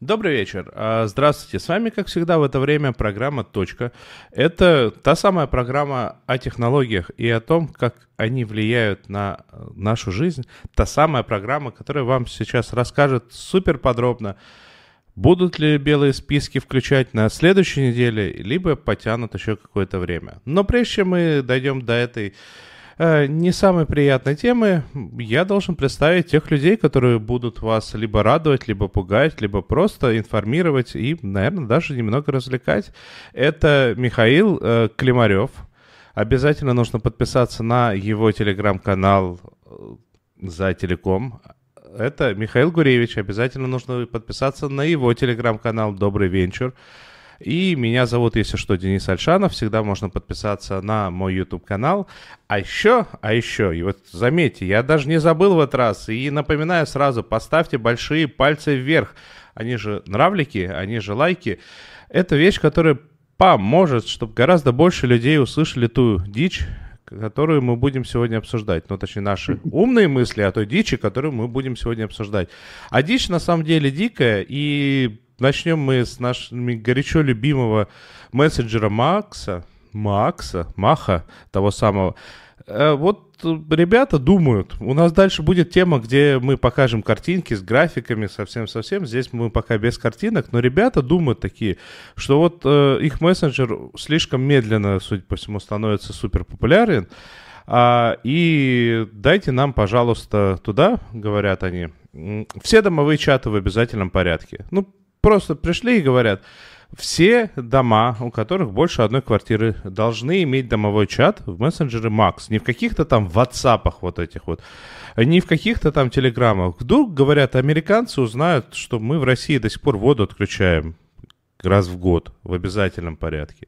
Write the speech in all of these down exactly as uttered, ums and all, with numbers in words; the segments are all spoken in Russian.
Добрый вечер. А, Здравствуйте. С вами, как всегда, в это время программа «Точка». Это та самая программа о технологиях и о том, как они влияют на э, нашу жизнь. Та самая программа, которая вам сейчас расскажет супер подробно, будут ли белые списки включать на следующей неделе, либо потянут еще какое-то время. Но прежде чем мы дойдем до этой э, не самой приятной темы, я должен представить тех людей, которые будут вас либо радовать, либо пугать, либо просто информировать и, наверное, даже немного развлекать. Это Михаил э, Климарев. Обязательно нужно подписаться на его телеграм-канал э, «За телеком». Это Михаил Гуревич. Обязательно нужно подписаться на его телеграм-канал «Добрый вечер». И меня зовут, если что, Денис Альшанов. Всегда можно подписаться на мой YouTube-канал. А еще, а еще, и вот заметьте, я даже не забыл в этот раз. И напоминаю сразу, поставьте большие пальцы вверх. Они же нравлики, они же лайки. Это вещь, которая поможет, чтобы гораздо больше людей услышали ту дичь, которую мы будем сегодня обсуждать. Ну, точнее, наши умные мысли о той дичи, которую мы будем сегодня обсуждать. А дичь, на самом деле, дикая, и начнем мы с нашими горячо любимого мессенджера Макса, Макса, Маха, того самого. Э, Вот ребята думают, у нас дальше будет тема, где мы покажем картинки с графиками, совсем-совсем. Здесь мы пока без картинок, но ребята думают такие, что вот э, их мессенджер слишком медленно, судя по всему, становится супер популярен. А, и дайте нам, пожалуйста, туда, говорят они, м, все домовые чаты в обязательном порядке. Ну, просто пришли и говорят, все дома, у которых больше одной квартиры, должны иметь домовой чат в мессенджере Макс. Не в каких-то там ватсапах вот этих вот, не в каких-то там телеграммах. Вдруг, говорят, американцы узнают, что мы в России до сих пор воду отключаем раз в год в обязательном порядке.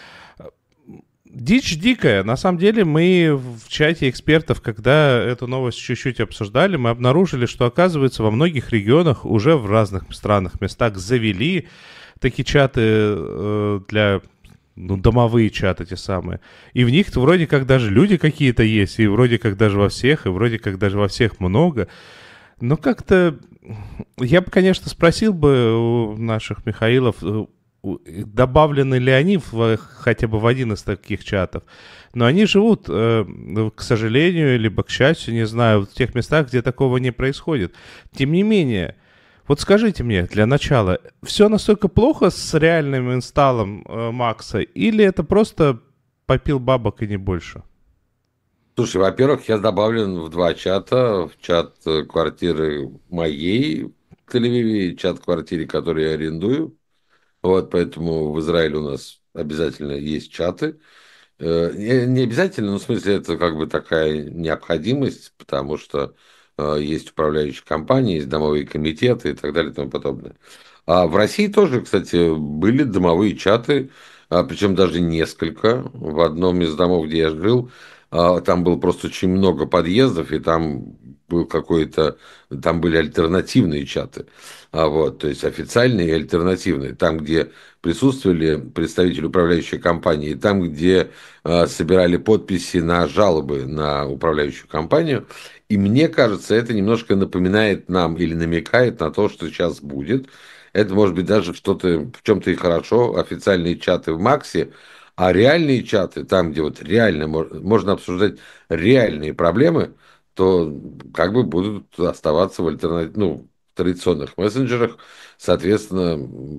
Дичь дикая. На самом деле мы в чате экспертов, когда эту новость чуть-чуть обсуждали, мы обнаружили, что, оказывается, во многих регионах уже в разных странных местах завели такие чаты э, для, ну, домовые чаты те самые. И в них вроде как даже люди какие-то есть, и вроде как даже во всех, и вроде как даже во всех много. Но как-то я бы, конечно, спросил бы у наших Михаилов, добавлены ли они в, хотя бы в один из таких чатов. Но они живут, э, к сожалению, либо к счастью, не знаю, в тех местах, где такого не происходит. Тем не менее, вот скажите мне, для начала, все настолько плохо с реальным инсталлом э, Макса, или это просто попил бабок и не больше? Слушай, во-первых, я добавлен в два чата. В чат э, квартиры моей в Тель-Авиве и чат квартиры, которую я арендую. Вот, поэтому в Израиле у нас обязательно есть чаты. Э, Не не обязательно, но в смысле это как бы такая необходимость, потому что э, есть управляющие компании, есть домовые комитеты и так далее и тому подобное. А в России тоже, кстати, были домовые чаты, а, причем даже несколько. В одном из домов, где я жил, а, там было просто очень много подъездов, и там был какой-то, там были альтернативные чаты. А вот, то есть официальные и альтернативные. Там, где присутствовали представители управляющей компании, и там, где а, собирали подписи на жалобы на управляющую компанию. И мне кажется, это немножко напоминает нам или намекает на то, что сейчас будет. Это может быть даже что-то в чем-то и хорошо, официальные чаты в Максе, а реальные чаты, там, где вот реально мож- можно обсуждать реальные проблемы, то как бы будут оставаться в альтернативных, ну, в традиционных мессенджерах, соответственно,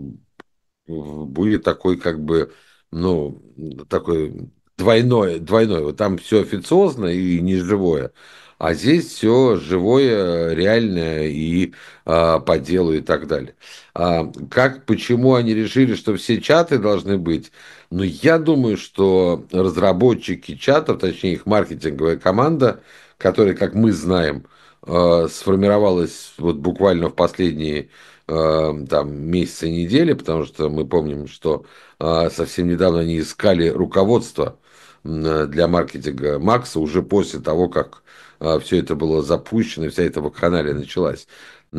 в- будет такой как бы, ну, такой двойной, двойной. Вот там все официозно и неживое, а здесь все живое, реальное и а, по делу и так далее. А, как, почему они решили, что все чаты должны быть? Ну, я думаю, что разработчики чатов, точнее их маркетинговая команда, которая, как мы знаем, э, сформировалась вот буквально в последние э, там, месяцы, недели, потому что мы помним, что э, совсем недавно они искали руководство м, для маркетинга Макса уже после того, как все это было запущено, вся эта вакханалия началась.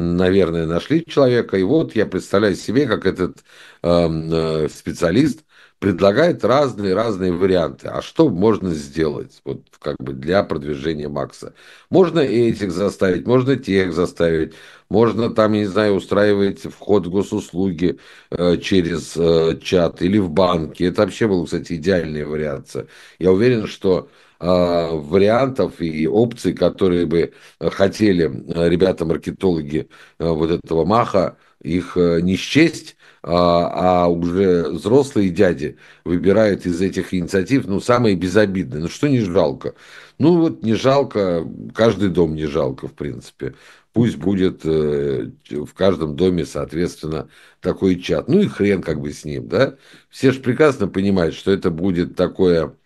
Наверное, нашли человека, и вот я представляю себе, как этот э, э, специалист предлагает разные-разные варианты. А что можно сделать вот как бы для продвижения Макса? Можно этих заставить, можно тех заставить, можно там, я не знаю, устраивать вход в госуслуги э, через э, чат или в банке. Это вообще была, кстати, идеальная вариация. Я уверен, что э, вариантов и опций, которые бы э, хотели э, ребята-маркетологи э, вот этого Маха, их э, не счесть, а, а уже взрослые дяди выбирают из этих инициатив, ну, самые безобидные. Ну, что не жалко? Ну, вот не жалко, каждый дом не жалко, в принципе. Пусть будет э, в каждом доме, соответственно, такой чат. Ну и хрен как бы с ним, да? Все же прекрасно понимают, что это будет такое,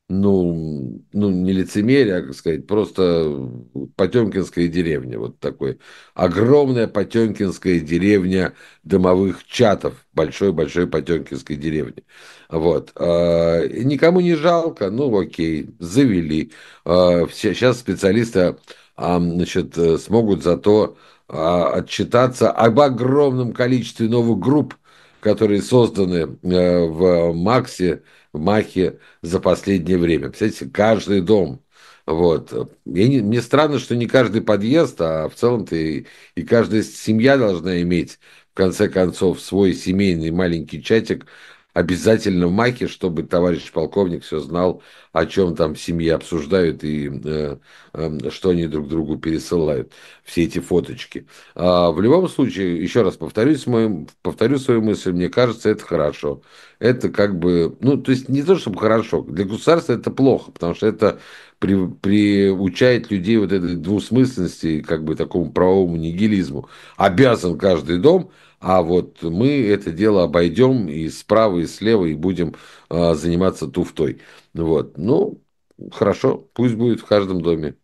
ну, ну, не лицемерие, а, как сказать, просто потемкинская деревня, вот такой. Огромная потемкинская деревня домовых чатов, большой-большой потемкинской деревни. Вот. А, никому не жалко, ну, окей, завели. А, все, сейчас специалисты, а, значит, э, смогут зато а, отчитаться об огромном количестве новых групп, которые созданы э, в Максе, в Махе за последнее время. Представляете, каждый дом. Вот. Мне, не- мне странно, что не каждый подъезд, а в целом-то и, и каждая семья должна иметь, в конце концов, свой семейный маленький чатик, обязательно в Махе, чтобы товарищ полковник все знал, о чем там в семье обсуждают и э, э, что они друг другу пересылают, все эти фоточки. А в любом случае, еще раз повторюсь, мой, повторю свою мысль, мне кажется, это хорошо. Это как бы, ну, то есть не то, чтобы хорошо, для государства это плохо, потому что это при, приучает людей вот этой двусмысленности, как бы такому правовому нигилизму. Обязан каждый дом, а вот мы это дело обойдем и справа, и слева, и будем а, заниматься туфтой. Вот. Ну, хорошо, пусть будет в каждом доме.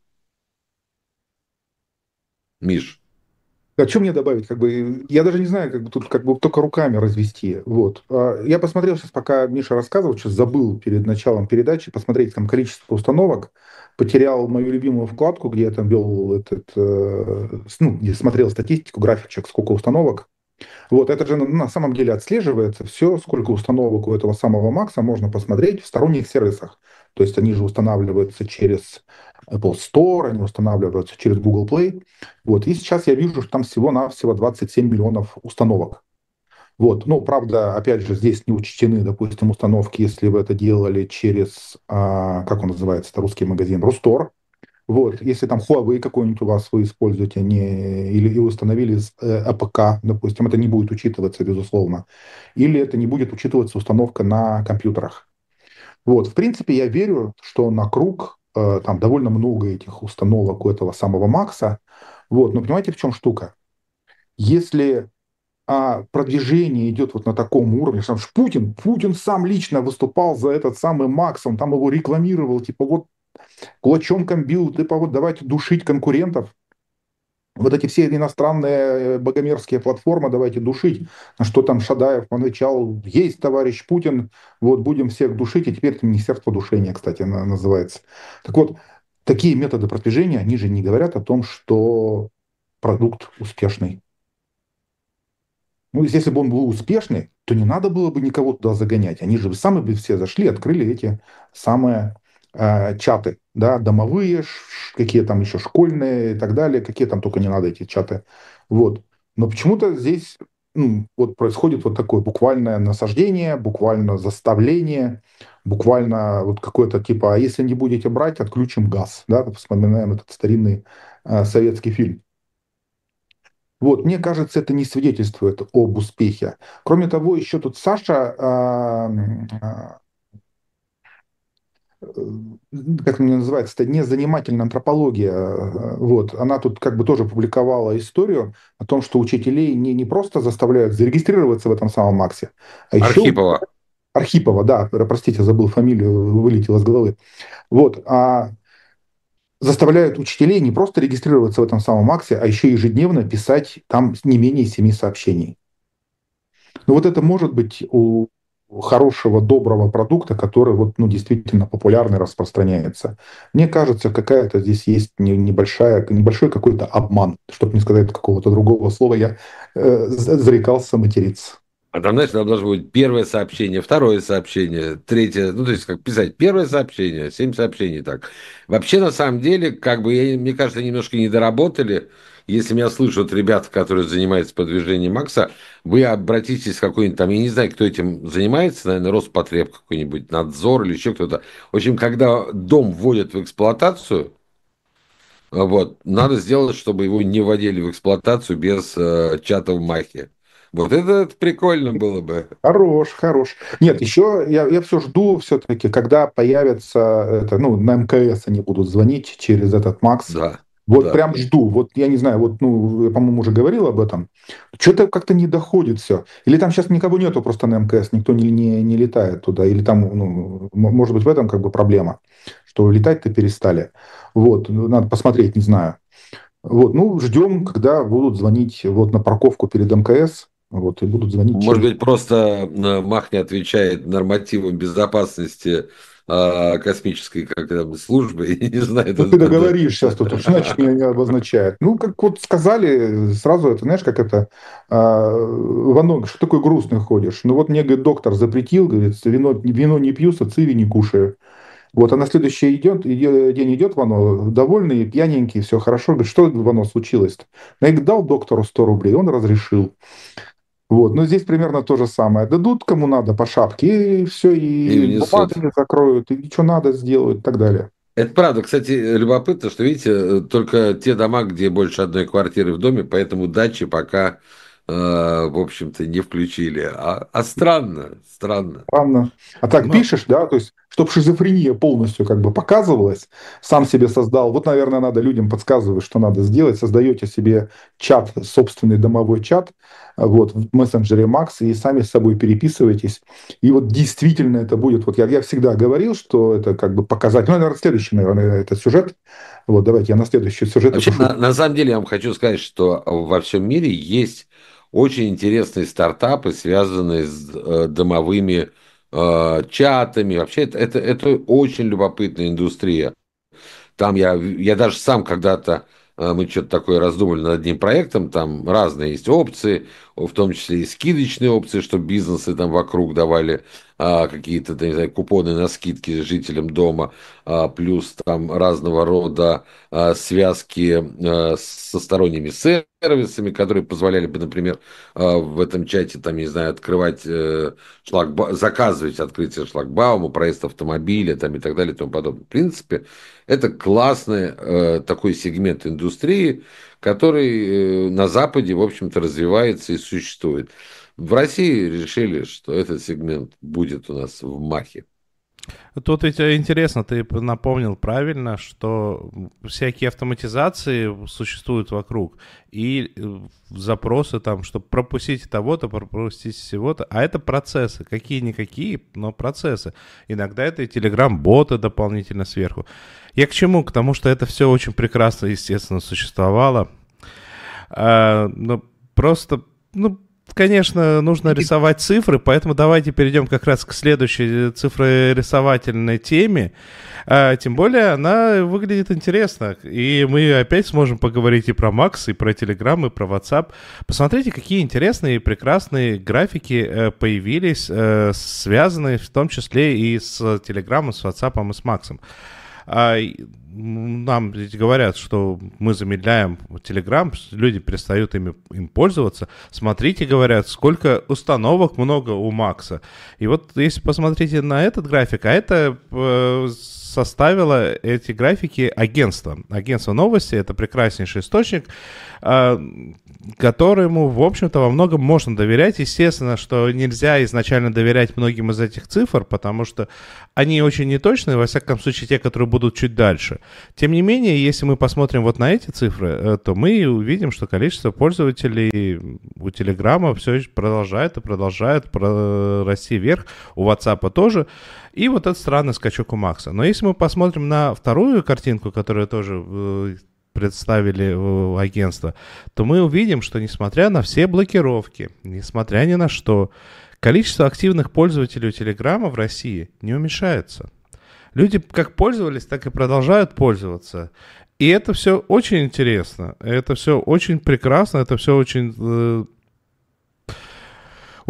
Миш. А что мне добавить? Как бы, я даже не знаю, как бы тут как бы только руками развести. Вот. А, Я посмотрел сейчас, пока Миша рассказывал, сейчас забыл перед началом передачи посмотреть там количество установок. Потерял мою любимую вкладку, где я там вел этот, э, с- ну, где смотрел статистику, графичек, сколько установок. Вот, это же на на самом деле отслеживается все, сколько установок у этого самого Макса можно посмотреть в сторонних сервисах. То есть они же устанавливаются через Apple Store, они устанавливаются через Google Play. Вот, и сейчас я вижу, что там всего-навсего двадцать семь миллионов установок. Вот, ну, правда, опять же, здесь не учтены, допустим, установки, если вы это делали через, а, как он называется, это русский магазин, Рустор. Вот, если там Huawei какой-нибудь у вас вы используете, не, или и установили с э, А П К, допустим, это не будет учитываться, безусловно. Или это не будет учитываться установка на компьютерах. Вот, в принципе, я верю, что на круг э, там довольно много этих установок у этого самого Макса. Вот, но понимаете, в чем штука? Если а, продвижение идет вот на таком уровне, что Путин, Путин сам лично выступал за этот самый Макс, он там его рекламировал, типа вот кулачонком бил, типа вот давайте душить конкурентов. Вот эти все иностранные э, богомерзкие платформы давайте душить. На что там Шадаев отвечал, есть товарищ Путин, вот будем всех душить, и теперь это Министерство душения, кстати, на- называется. Так вот, такие методы продвижения, они же не говорят о том, что продукт успешный. Ну, если бы он был успешный, то не надо было бы никого туда загонять. Они же сами бы все зашли, открыли эти самые э, чаты, да, домовые, ш- какие там еще школьные и так далее, какие там только не надо эти чаты. Вот. Но почему-то здесь ну, вот происходит вот такое буквальное насаждение, буквально заставление, буквально вот какое-то типа, а если не будете брать, отключим газ, да, вспоминаем этот старинный э, советский фильм. Вот, мне кажется, это не свидетельствует об успехе. Кроме того, еще тут Саша, а, а, э, как мне называется, это незанимательная антропология, э, вот, она тут как бы тоже публиковала историю о том, что учителей не, не просто заставляют зарегистрироваться в этом самом Максе, а еще Архипова. Архипова, да, простите, забыл фамилию, вылетела с головы, вот, а заставляют учителей не просто регистрироваться в этом самом Максе, а еще ежедневно писать там не менее семи сообщений. Ну вот это может быть у хорошего, доброго продукта, который вот, ну, действительно популярный, распространяется. Мне кажется, какая-то здесь есть не- небольшая, небольшой какой-то обман, чтобы не сказать какого-то другого слова, я э, з- зарекался материться. А там, знаешь, там должно быть первое сообщение, второе сообщение, третье, ну, то есть, как писать, первое сообщение, семь сообщений так. Вообще, на самом деле, как бы, я, мне кажется, немножко не доработали. Если меня слышат ребята, которые занимаются продвижением Макса, вы обратитесь в какой-нибудь там, я не знаю, кто этим занимается, наверное, Роспотреб какой-нибудь, Надзор или еще кто-то. В общем, когда дом вводят в эксплуатацию, вот, надо сделать, чтобы его не вводили в эксплуатацию без э, чата в Махе. Вот это, это прикольно было бы. Хорош, хорош. Нет, еще я, я все жду все-таки, когда появится это, ну, на МКС они будут звонить через этот Макс. Да, Вот да. прям жду. Вот я не знаю, вот, ну, я, по-моему, уже говорил об этом. Что-то как-то не доходит все. Или там сейчас никого нету просто на МКС, никто не, не, не летает туда. Или там, ну, м- может быть, в этом как бы проблема, что летать-то перестали. Вот, ну, надо посмотреть, не знаю. Вот, ну, ждем, когда будут звонить вот на парковку перед МКС, вот, и будут звонить Может через... быть, просто э, Мах не отвечает нормативам безопасности э, космической как там, службы. Я не знаю, Ну, это ты надо... договоришь сейчас тут, уж иначе меня не обозначает. Ну, как вот сказали, сразу это, знаешь, как это, а, Вано, что такой грустный ходишь? Ну, вот мне, говорит, доктор запретил, говорит, вино, вино не пью, сациви не кушаю. Вот, а на следующий идет, иде- день идет Вано, довольный, пьяненький, все хорошо. Говорит, что, Вано, случилось-то? Ну, я говорит, дал доктору сто рублей, он разрешил. Вот, но здесь примерно то же самое. Дадут кому надо по шапке, и все, И и внесут. бумагами закроют, и что надо сделают, и так далее. Это правда. Кстати, любопытно, что, видите, э, только те дома, где больше одной квартиры в доме, поэтому дачи пока, э, в общем-то, не включили. А, а странно, странно. Странно. А так Ну, пишешь, да, то есть, чтобы шизофрения полностью как бы показывалась, сам себе создал. Вот, наверное, надо людям подсказывать, что надо сделать. Создаете себе чат, собственный домовой чат, а, вот, в мессенджере Макс, и сами с собой переписываетесь. И вот действительно это будет, вот я, я всегда говорил, что это как бы показать, ну, наверное, следующий, наверное, это сюжет. Вот, давайте я на следующий сюжет Вообще, эту на, шутку. на самом деле, я вам хочу сказать, что во всем мире есть очень интересные стартапы, связанные с э, домовыми э, чатами. Вообще, это, это, это очень любопытная индустрия. Там я, я даже сам когда-то, э, мы что-то такое раздумали над одним проектом, там разные есть опции, в том числе и скидочные опции, чтобы бизнесы там вокруг давали а, какие-то, да, не знаю, купоны на скидки жителям дома, а, плюс там разного рода а, связки а, со сторонними сервисами, которые позволяли бы, например, а, в этом чате, там, не знаю, открывать э, шлагба... заказывать открытие шлагбаума, проезд автомобиля там, и так далее и тому подобное. В принципе, это классный э, такой сегмент индустрии, который э, на Западе, в общем-то, развивается и существует. В России решили, что этот сегмент будет у нас в Махе. тут ведь интересно, ты напомнил правильно, что всякие автоматизации существуют вокруг, и э, запросы там, чтобы пропустить того-то, пропустить всего-то, а это процессы, какие-никакие, но процессы. Иногда это и телеграм-боты дополнительно сверху. Я к чему? К тому, что это все очень прекрасно, естественно, существовало. А, но просто, ну, конечно, нужно рисовать цифры, поэтому давайте перейдем как раз к следующей цифрорисовательной теме. А, тем более она выглядит интересно. И мы опять сможем поговорить и про Макс, и про Telegram, и про WhatsApp. Посмотрите, какие интересные и прекрасные графики э, появились, э, связанные в том числе и с Telegram, с WhatsApp и с Максом. А, нам ведь говорят, что мы замедляем Telegram, люди перестают ими, им пользоваться. Смотрите, говорят, сколько установок много у Макса. И вот если посмотрите на этот график, а это э, составило эти графики агентство. Агентство новости — это прекраснейший источник, э, которому, в общем-то, во многом можно доверять. Естественно, что нельзя изначально доверять многим из этих цифр, потому что они очень неточные, во всяком случае, те, которые будут чуть дальше. Тем не менее, если мы посмотрим вот на эти цифры, то мы увидим, что количество пользователей у Телеграма все еще продолжает и продолжает расти вверх, у WhatsApp тоже. И вот этот странный скачок у Макса. Но если мы посмотрим на вторую картинку, которую тоже представили в агентство, то мы увидим, что несмотря на все блокировки, несмотря ни на что, количество активных пользователей у Телеграма в России не уменьшается. Люди как пользовались, так и продолжают пользоваться. И это все очень интересно, это все очень прекрасно, это все очень... Э,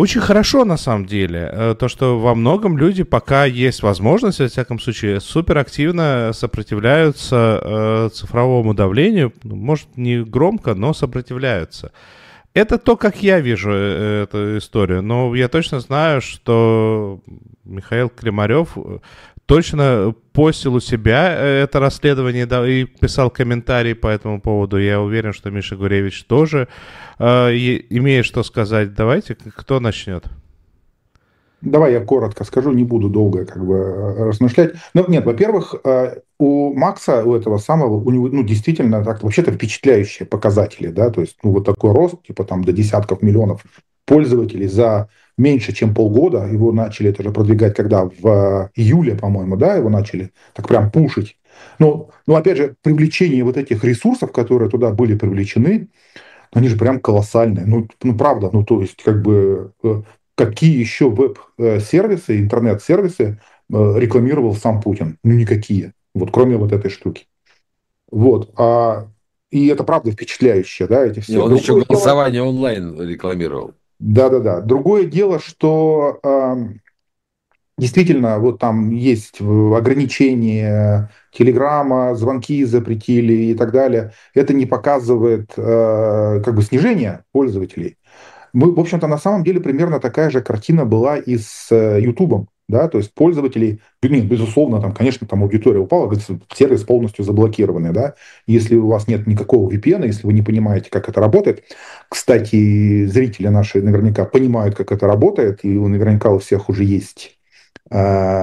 Очень хорошо, на самом деле, э, то, что во многом люди, пока есть возможность, во всяком случае, суперактивно сопротивляются э, цифровому давлению. Ну, может, не громко, но сопротивляются. Это то, как я вижу э, эту историю. Но я точно знаю, что Михаил Климарев э, точно постил у себя э, это расследование, да, и писал комментарии по этому поводу. Я уверен, что Миша Гуревич тоже э, и- имеет что сказать. Давайте, к- кто начнет? Давай я коротко скажу, не буду долго как бы э, размышлять. Ну, нет, во-первых, э, у Макса, у этого самого, у него, ну, действительно, так, вообще-то впечатляющие показатели, да, то есть, ну, вот такой рост, типа там до десятков миллионов пользователей за меньше, чем полгода. Его начали это же продвигать, когда в э, июле, по-моему, да, его начали так прям пушить. Ну, ну, опять же, привлечение вот этих ресурсов, которые туда были привлечены, они же прям колоссальные. Ну, ну правда, ну то есть как бы э, какие еще веб-сервисы, интернет-сервисы э, рекламировал сам Путин? Ну никакие. Вот кроме вот этой штуки. Вот. А, и это правда впечатляющее, да, эти Не, все. он еще Другое дело, голосование онлайн рекламировал. да-да-да. Другое дело, что ам, действительно, вот там есть в- ограничения Телеграма, звонки запретили и так далее. Это не показывает э, как бы снижение пользователей. Мы, в общем-то, на самом деле примерно такая же картина была и с э, Ютубом. Да, то есть пользователей, нет, безусловно, там, конечно, там аудитория упала, говорится, сервис полностью заблокированный, да, если у вас нет никакого ви пи эн, если вы не понимаете, как это работает, кстати, зрители наши наверняка понимают, как это работает, и наверняка у всех уже есть э,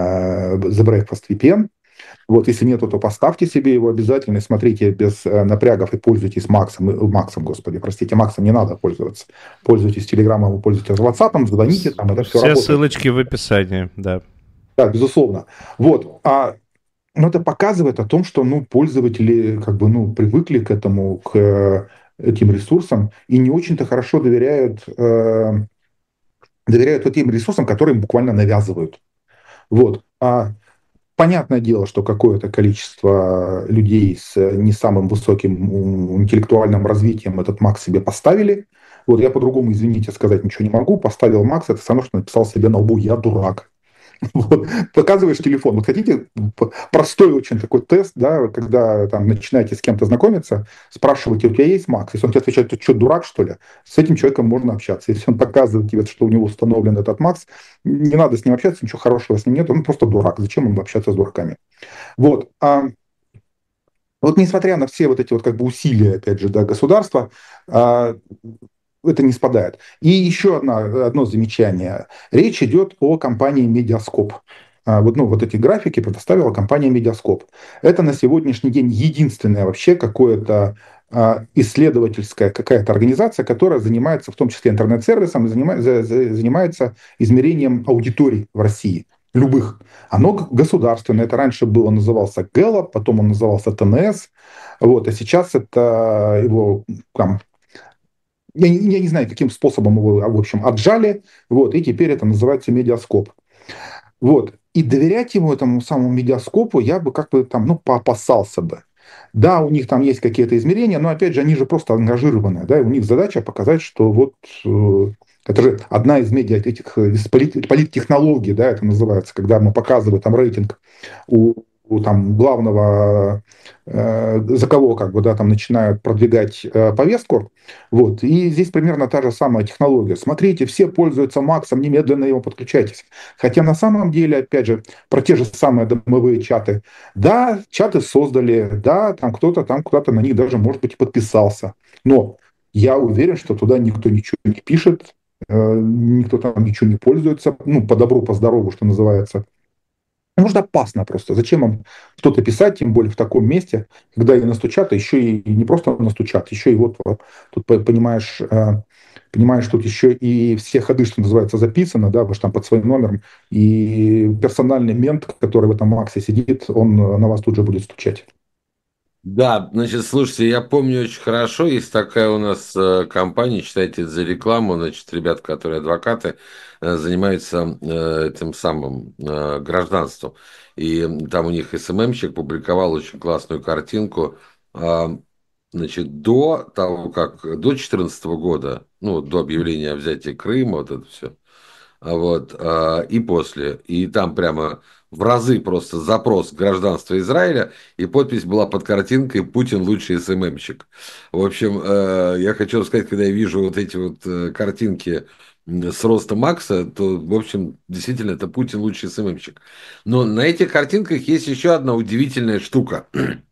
The Breakfast ви пи эн, вот, если нету, то поставьте себе его обязательно, и смотрите без э, напрягов и пользуйтесь Максом, э, Максом, господи, простите, Максом не надо пользоваться. Пользуйтесь Телеграмом, пользуйтесь WhatsApp, звоните, там это все Все работает. ссылочки в описании, да. Да, безусловно. Вот, а ну, это показывает о том, что, ну, пользователи, как бы, ну, привыкли к этому, к э, этим ресурсам и не очень-то хорошо доверяют, э, доверяют вот тем ресурсам, которые им буквально навязывают. Вот. А понятное дело, что какое-то количество людей с не самым высоким интеллектуальным развитием этот Макс себе поставили. Вот я по-другому, извините, сказать ничего не могу. Поставил Макс, это все равно, что написал себе на лбу «я дурак». Вот. Показываешь телефон. Вот хотите простой очень такой тест, да, когда там начинаете с кем-то знакомиться, спрашиваете, у тебя есть Макс? Если он тебе отвечает, ты что, дурак, что ли? С этим человеком можно общаться. Если он показывает тебе, что у него установлен этот Макс, не надо с ним общаться, ничего хорошего с ним нет, он просто дурак. Зачем ему общаться с дураками? Вот. А вот несмотря на все вот эти вот как бы усилия, опять же, да, государства, а, это не спадает. И еще одна, одно замечание. Речь идет о компании Медиаскоп. А, Вот, ну, вот эти графики предоставила компания Медиаскоп. Это на сегодняшний день единственная вообще какое-то а, исследовательская какая-то организация, которая занимается в том числе интернет-сервисом и занима- за- за- занимается измерением аудиторий в России. Любых. Оно г- государственное. Это раньше было, назывался Гэллоп, потом он назывался тэ эн эс. Вот, а сейчас это его там, я, не- я не знаю, каким способом его, в общем, отжали, вот, и теперь это называется медиаскоп. Вот. И доверять ему, этому самому медиаскопу, я бы как бы там, ну, поопасался бы. Да, у них там есть какие-то измерения, но, опять же, они же просто ангажированные, да, и у них задача показать, что вот э, это же одна из медиа этих, э, из полит- политтехнологий, да, это называется, когда мы показываем там рейтинг у, у там главного, э, за кого как бы, да, там начинают продвигать э, повестку, вот, и здесь примерно та же самая технология. Смотрите, все пользуются Максом, немедленно его подключайтесь. Хотя на самом деле, опять же, про те же самые домовые чаты. Да, чаты создали, да, там кто-то там куда-то на них даже, может быть, и подписался. Но я уверен, что туда никто ничего не пишет, э, никто там ничего не пользуется, ну, по добру, по здорову, что называется. Потому что опасно просто. Зачем вам что-то писать, тем более в таком месте, когда и настучат, а еще и не просто настучат, еще и вот, вот тут понимаешь, э, понимаешь, тут еще и все ходы, что называется, записаны, да, вы же там под своим номером, и персональный мент, который в этом Максе сидит, он э, на вас тут же будет стучать. Да, значит, слушайте, я помню очень хорошо, есть такая у нас э, компания, считайте это за рекламу, значит, ребята, которые адвокаты, э, занимаются э, этим самым э, гражданством. И там у них эс эм эм-щик публиковал очень классную картинку. А, значит, до того, как, до две тысячи четырнадцатого года, ну, до объявления о взятии Крыма, вот это все, а вот, а, и после. И там прямо в разы просто запрос гражданства Израиля, и подпись была под картинкой «Путин лучший СММщик». В общем, э, я хочу сказать, когда я вижу вот эти вот э, картинки м, с роста Макса, то, в общем, действительно, это Путин лучший СММщик. Но на этих картинках есть еще одна удивительная штука.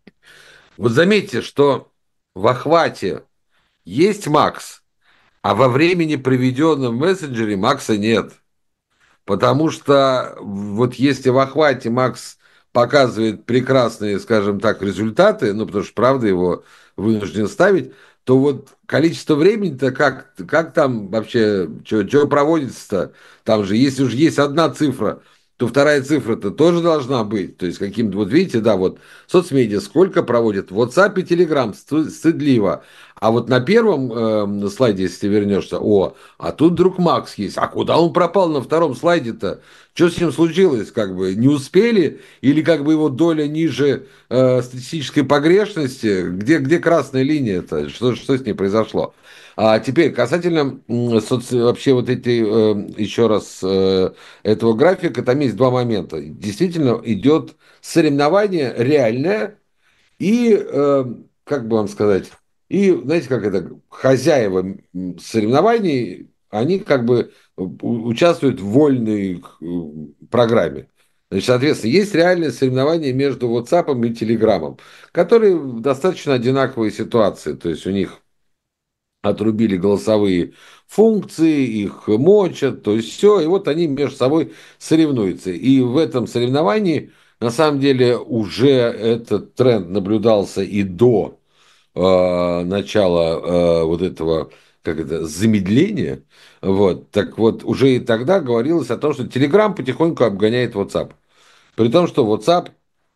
Вот заметьте, что в охвате есть Макс, а во времени, проведенном в мессенджере, Макса нет. Потому что вот если в охвате Макс показывает прекрасные, скажем так, результаты, ну, потому что, правда, его вынужден ставить, то вот количество времени-то как, как там вообще, что проводится-то? Там же, если уж есть одна цифра, то вторая цифра-то тоже должна быть. То есть каким-то, вот видите, да, вот соцмедиа сколько проводят? В WhatsApp и Telegram стыдливо. А вот на первом э, слайде, если ты вернешься, о, а тут вдруг Макс есть. А куда он пропал на втором слайде-то? Что с ним случилось? Как бы не успели? Или как бы его доля ниже э, статистической погрешности? Где, где красная линия-то? Что, что с ней произошло? А теперь касательно соци... вообще вот этой, э, еще раз, э, этого графика, там есть два момента. Действительно идет соревнование реальное, и, э, как бы вам сказать, и, знаете, как это, хозяева соревнований, они как бы участвуют в вольной э, программе. Значит, соответственно, есть реальное соревнование между WhatsApp и Telegram, которые в достаточно одинаковые ситуации. То есть у них отрубили голосовые функции, их мочат, то есть все, и вот они между собой соревнуются. И в этом соревновании, на самом деле, уже этот тренд наблюдался и до э, начала э, вот этого, как это, замедления. Вот. Так вот, уже и тогда говорилось о том, что Telegram потихоньку обгоняет WhatsApp. При том, что WhatsApp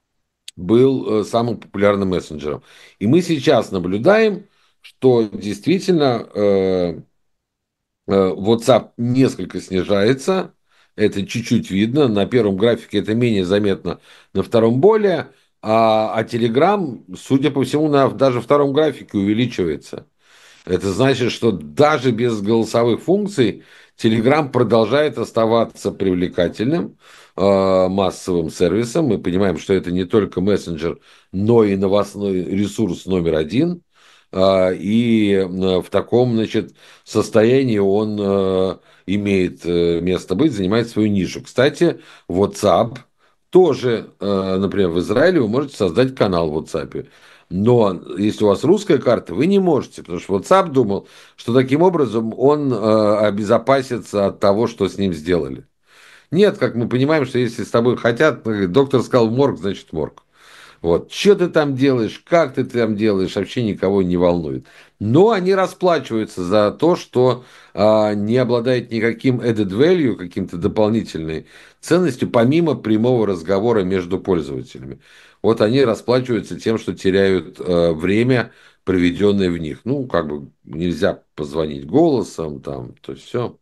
был э, самым популярным мессенджером. И мы сейчас наблюдаем, что действительно э, э, WhatsApp несколько снижается, это чуть-чуть видно, на первом графике это менее заметно, на втором более, а, а Telegram, судя по всему, на даже втором графике увеличивается. Это значит, что даже без голосовых функций Telegram продолжает оставаться привлекательным э, массовым сервисом. Мы понимаем, что это не только мессенджер, но и новостной ресурс номер один. Э, и э, в таком, значит, состоянии он э, имеет э, место быть, занимает свою нишу. Кстати, WhatsApp тоже, э, например, в Израиле вы можете создать канал в WhatsApp. Но если у вас русская карта, вы не можете, потому что WhatsApp думал, что таким образом он э, обезопасится от того, что с ним сделали. Нет, как мы понимаем, что если с тобой хотят, доктор сказал морг, значит морг. Вот. Что ты там делаешь, как ты там делаешь, вообще никого не волнует. Но они расплачиваются за то, что а, не обладает никаким added value, каким-то дополнительной ценностью, помимо прямого разговора между пользователями. Вот они расплачиваются тем, что теряют а, время, проведенное в них. Ну, как бы нельзя позвонить голосом, там, то есть все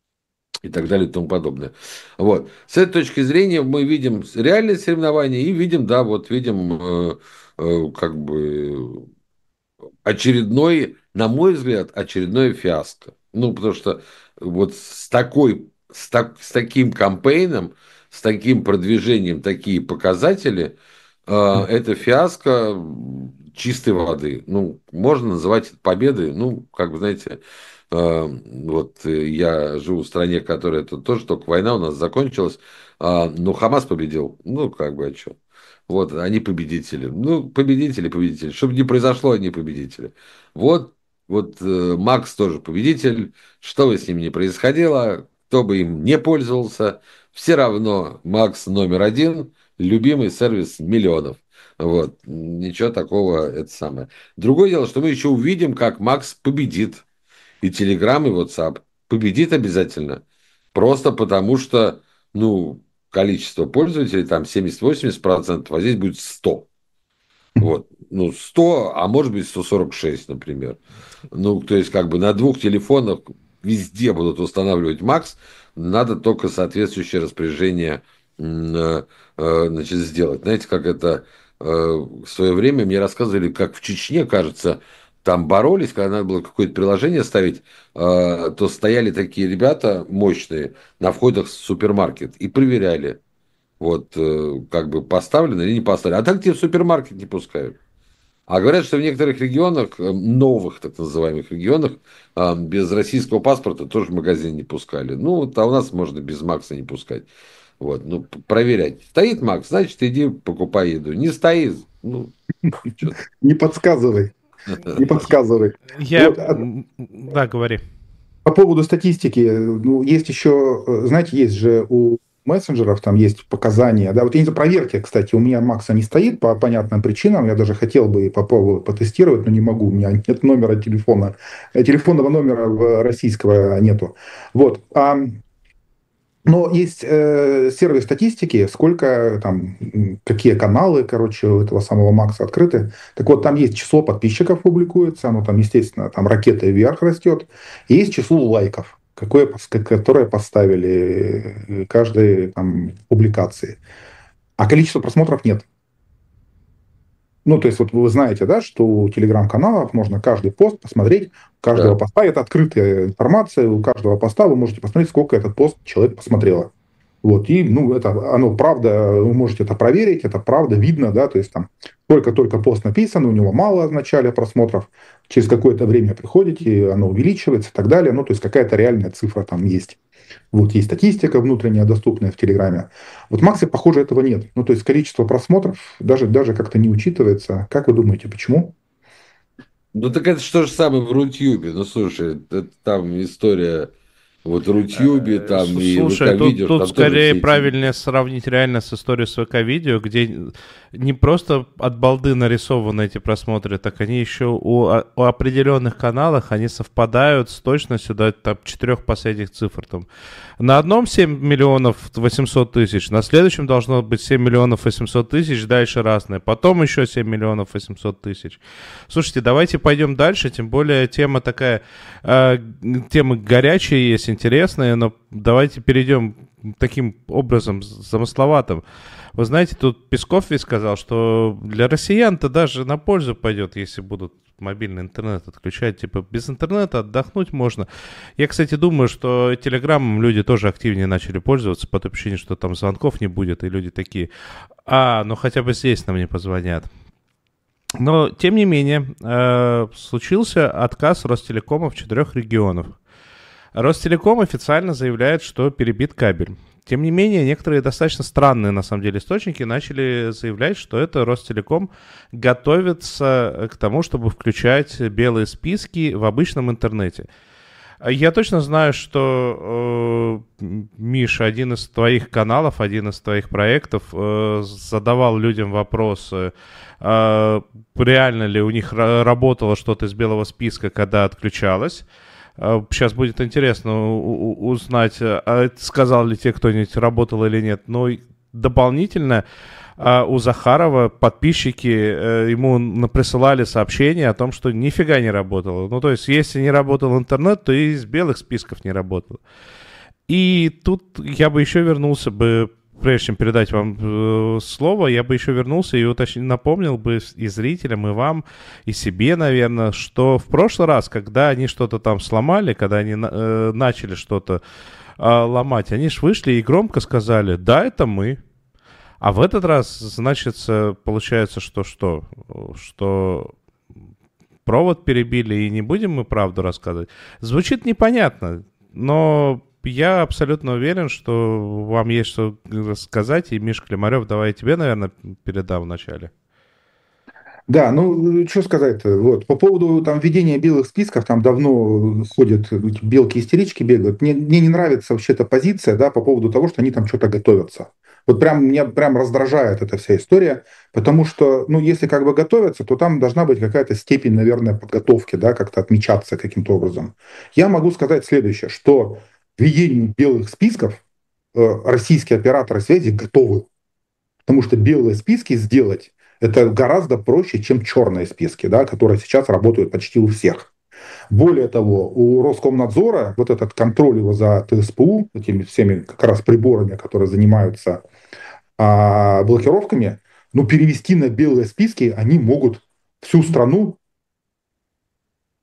и так далее и тому подобное. Вот. С этой точки зрения мы видим реальные соревнования и видим, да, вот видим э, э, как бы очередной, на мой взгляд, очередное фиаско. Ну, потому что вот с такой, с, так, с таким кампейном, с таким продвижением, такие показатели, э, это фиаско чистой воды. Ну, можно называть это победой, ну, как бы, знаете, э, вот я живу в стране, которая тут тоже только война у нас закончилась, э, но Хамас победил, ну, как бы, а что? Вот, они победители. Ну, победители, победители. Чтобы не произошло, они победители. Вот, вот э, Макс тоже победитель. Что бы с ним ни происходило, кто бы им не пользовался, все равно Макс номер один, любимый сервис миллионов. Вот, ничего такого, это самое. Другое дело, что мы еще увидим, как Макс победит. И Telegram, и WhatsApp. Победит обязательно. Просто потому что, ну, количество пользователей там семьдесят-восемьдесят процентов, а здесь будет сто. Вот. Ну, сто, а может быть сто сорок шесть, например. Ну, то есть, как бы на двух телефонах везде будут устанавливать Макс, надо только соответствующее распоряжение э, э, значит, сделать. Знаете, как это э, в свое время мне рассказывали, как в Чечне, кажется, там боролись, когда надо было какое-то приложение ставить, э, то стояли такие ребята мощные на входах в супермаркет и проверяли, вот, э, как бы поставлено или не поставлено. А так тебе в супермаркет не пускают. А говорят, что в некоторых регионах, э, новых так называемых регионах, э, без российского паспорта тоже в магазин не пускали. Ну, вот, а у нас можно без Макса не пускать. Вот, ну, п- проверять. Стоит Макс, значит, иди покупай еду. Не стоит, ну, что-то. Не подсказывай, не подсказывай. Я... Вот, а м, Да, говори. по поводу статистики, ну, есть еще, э, знаете, есть же у мессенджеров, там есть показания, да, вот я не знаю, проверьте, кстати, у меня Макса не стоит по понятным причинам, я даже хотел бы попробовать потестировать, но не могу, у меня нет номера телефона, э, телефонного номера в- российского нету. Вот, а но есть э, сервис статистики, сколько там, м, какие каналы, короче, у этого самого Макса открыты. Так вот, там есть число подписчиков публикуется, оно там, естественно, там ракетой вверх растет. И есть число лайков, какое, пос- ка- которые поставили э, каждой там публикации. А количество просмотров нет. Ну, то есть вот вы знаете, да, что у телеграм-каналов можно каждый пост посмотреть, у каждого Да. поста, это открытая информация, у каждого поста вы можете посмотреть, сколько этот пост человек посмотрело. Вот, и, ну, это, оно правда, вы можете это проверить, это правда, видно, да, то есть там только-только пост написан, у него мало в начале просмотров, через какое-то время приходите, оно увеличивается и так далее, ну, то есть какая-то реальная цифра там есть. Вот есть статистика внутренняя, доступная в Телеграме. Вот в Максе, похоже, этого нет. Ну, то есть количество просмотров даже, даже как-то не учитывается. Как вы думаете, почему? Ну, так это что же самое в Рутюбе. Ну, слушай, это там история вот в Рутюбе, Э, там с- и Слушай, тут, ВК-видео, тут там тоже скорее все эти... правильнее сравнить реально с историей с ВК-видео, где не просто от балды нарисованы эти просмотры, так они еще у, о- у определенных каналах, они совпадают с точностью до там, четырех последних цифр. Там. На одном семь миллионов восемьсот тысяч, на следующем должно быть семь миллионов восемьсот тысяч, дальше разное, потом еще семь миллионов восемьсот тысяч. Слушайте, давайте пойдем дальше, тем более тема такая, э, тема горячая есть, интересные, но давайте перейдем таким образом замысловатым. Вы знаете, тут Песков ведь сказал, что для россиян-то даже на пользу пойдет, если будут мобильный интернет отключать. Типа без интернета отдохнуть можно. Я, кстати, думаю, что телеграммом люди тоже активнее начали пользоваться по той причине, что там звонков не будет, и люди такие, а, ну хотя бы здесь нам не позвонят. Но, тем не менее, э, случился отказ Ростелекома в четырех регионах. Ростелеком официально заявляет, что перебит кабель. Тем не менее, некоторые достаточно странные, на самом деле, источники начали заявлять, что это Ростелеком готовится к тому, чтобы включать белые списки в обычном интернете. Я точно знаю, что, э, Миша, один из твоих каналов, один из твоих проектов э, задавал людям вопросы, э, реально ли у них ра- работало что-то из белого списка, когда отключалось. Сейчас будет интересно у- у- узнать, а сказал ли те кто-нибудь, работал или нет. Но и дополнительно а, у Захарова подписчики э, ему на- присылали сообщения о том, что нифига не работало. Ну, то есть, если не работал интернет, то и из белых списков не работало. И тут я бы еще вернулся бы, прежде чем передать вам э, слово, я бы еще вернулся и уточнил, напомнил бы и зрителям, и вам, и себе, наверное, что в прошлый раз, когда они что-то там сломали, когда они э, начали что-то э, ломать, они же вышли и громко сказали: да, это мы. А в этот раз, значит, получается, что что? Что провод перебили, и не будем мы правду рассказывать. Звучит непонятно, но я абсолютно уверен, что вам есть что рассказать. И, Миш Климарев, давай я тебе, наверное, передам вначале. Да, ну, что сказать-то, вот, по поводу там введения белых списков, там давно ходят эти белки-истерички бегают, мне, мне не нравится вообще эта позиция, да, по поводу того, что они там что-то готовятся. Вот прям меня прям раздражает эта вся история, потому что, ну, если как бы готовятся, то там должна быть какая-то степень, наверное, подготовки, да, как-то отмечаться каким-то образом. Я могу сказать следующее, что к введению белых списков э, российские операторы связи готовы. Потому что белые списки сделать это гораздо проще, чем черные списки, да, которые сейчас работают почти у всех. Более того, у Роскомнадзора вот этот контроль его за ТСПУ, этими всеми как раз приборами, которые занимаются а, блокировками, ну, перевести на белые списки они могут всю страну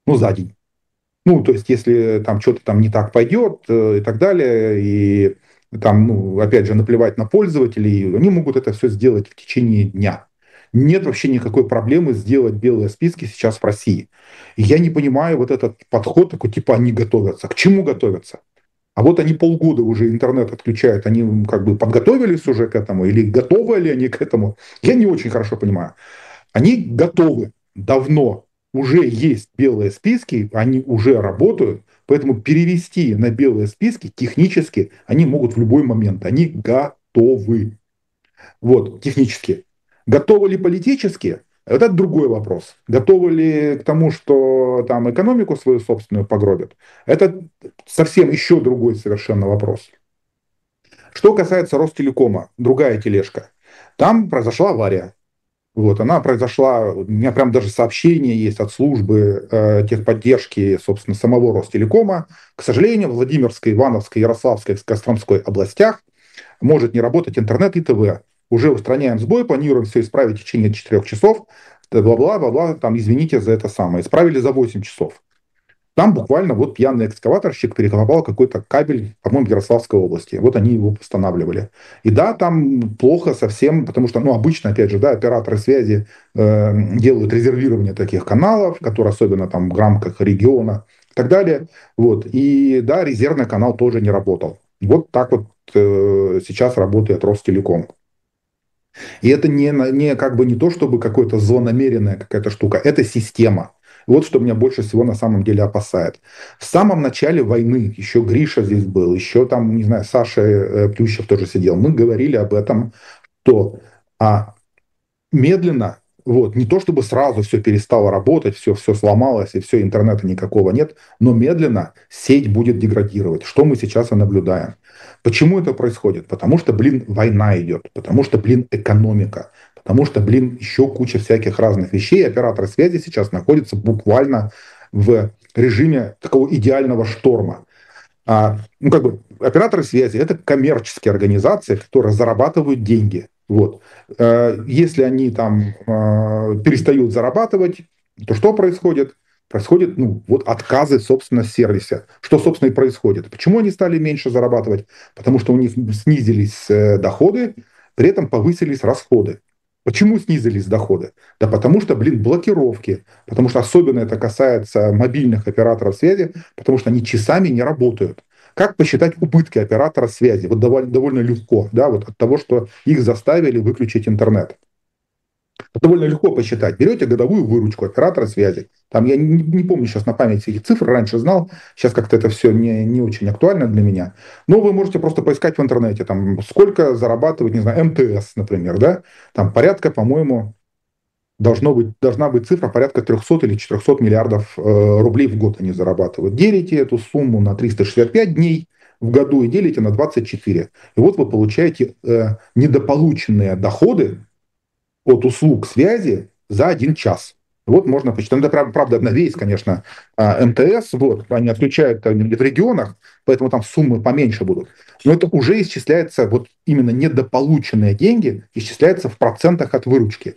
ну, за день. Ну, то есть, если там что-то там не так пойдет э, и так далее, и там, ну, опять же, наплевать на пользователей, они могут это все сделать в течение дня. Нет вообще никакой проблемы сделать белые списки сейчас в России. И я не понимаю вот этот подход такой, типа, они готовятся. К чему готовятся? А вот они полгода уже интернет отключают, они м, как бы подготовились уже к этому, или готовы ли они к этому? Я не очень хорошо понимаю. Они готовы давно, уже есть белые списки, они уже работают, поэтому перевести на белые списки технически они могут в любой момент, они готовы. Вот, технически. Готовы ли политически? Это другой вопрос. Готовы ли к тому, что там экономику свою собственную погробят? Это совсем еще другой совершенно вопрос. Что касается Ростелекома, другая тележка. Там произошла авария. Вот, она произошла, у меня прям даже сообщение есть от службы э, техподдержки, собственно, самого Ростелекома. К сожалению, в Владимирской, Ивановской, Ярославской, Костромской областях может не работать интернет и ТВ. Уже устраняем сбой, планируем все исправить в течение четырех часов. Бла-бла, бла-бла, там, извините за это самое. Исправили за восемь часов. Там буквально вот пьяный экскаваторщик перекопал какой-то кабель, по-моему, в Ярославской области. Вот они его восстанавливали. И да, там плохо совсем, потому что, ну, обычно, опять же, да, операторы связи э, делают резервирование таких каналов, которые особенно там в рамках региона и так далее. Вот. И да, резервный канал тоже не работал. Вот так вот э, сейчас работает Ростелеком. И это не, не как бы не то, чтобы какое-то злонамеренная какая-то штука, это система. Вот что меня больше всего на самом деле опасает. В самом начале войны, еще Гриша здесь был, еще там, не знаю, Саша э, Плющев тоже сидел, мы говорили об этом, что а, медленно, вот, не то чтобы сразу все перестало работать, все, все сломалось и все, интернета никакого нет, но медленно сеть будет деградировать, что мы сейчас и наблюдаем. Почему это происходит? Потому что, блин, война идет, потому что, блин, экономика, потому что, блин, еще куча всяких разных вещей. Операторы связи сейчас находятся буквально в режиме такого идеального шторма. А, ну, как бы, операторы связи – это коммерческие организации, которые зарабатывают деньги. Вот. Э, Если они там э, перестают зарабатывать, то что происходит? Происходит, ну, вот отказы, собственно, в сервисе. Что, собственно, и происходит. Почему они стали меньше зарабатывать? Потому что у них снизились э, доходы, при этом повысились расходы. Почему снизились доходы? Да потому что, блин, блокировки. Потому что особенно это касается мобильных операторов связи, потому что они часами не работают. Как посчитать убытки оператора связи? Вот довольно, довольно легко, да, вот от того, что их заставили выключить интернет. Довольно легко посчитать. Берете годовую выручку оператора связи. Там я не, не помню сейчас на память эти цифры, раньше знал, сейчас как-то это все не, не очень актуально для меня. Но вы можете просто поискать в интернете, там, сколько зарабатывает, не знаю, МТС, например, да, там порядка, по-моему, должно быть, должна быть цифра порядка триста или четыреста миллиардов э, рублей в год они зарабатывают. Делите эту сумму на триста шестьдесят пять дней в году и делите на двадцать четыре. И вот вы получаете э, недополученные доходы от услуг связи за один час. Вот можно посчитать. Ну, это, правда, обновеется, конечно, МТС. Вот, они отключают в регионах, поэтому там суммы поменьше будут. Но это уже исчисляется, вот именно недополученные деньги, исчисляются в процентах от выручки.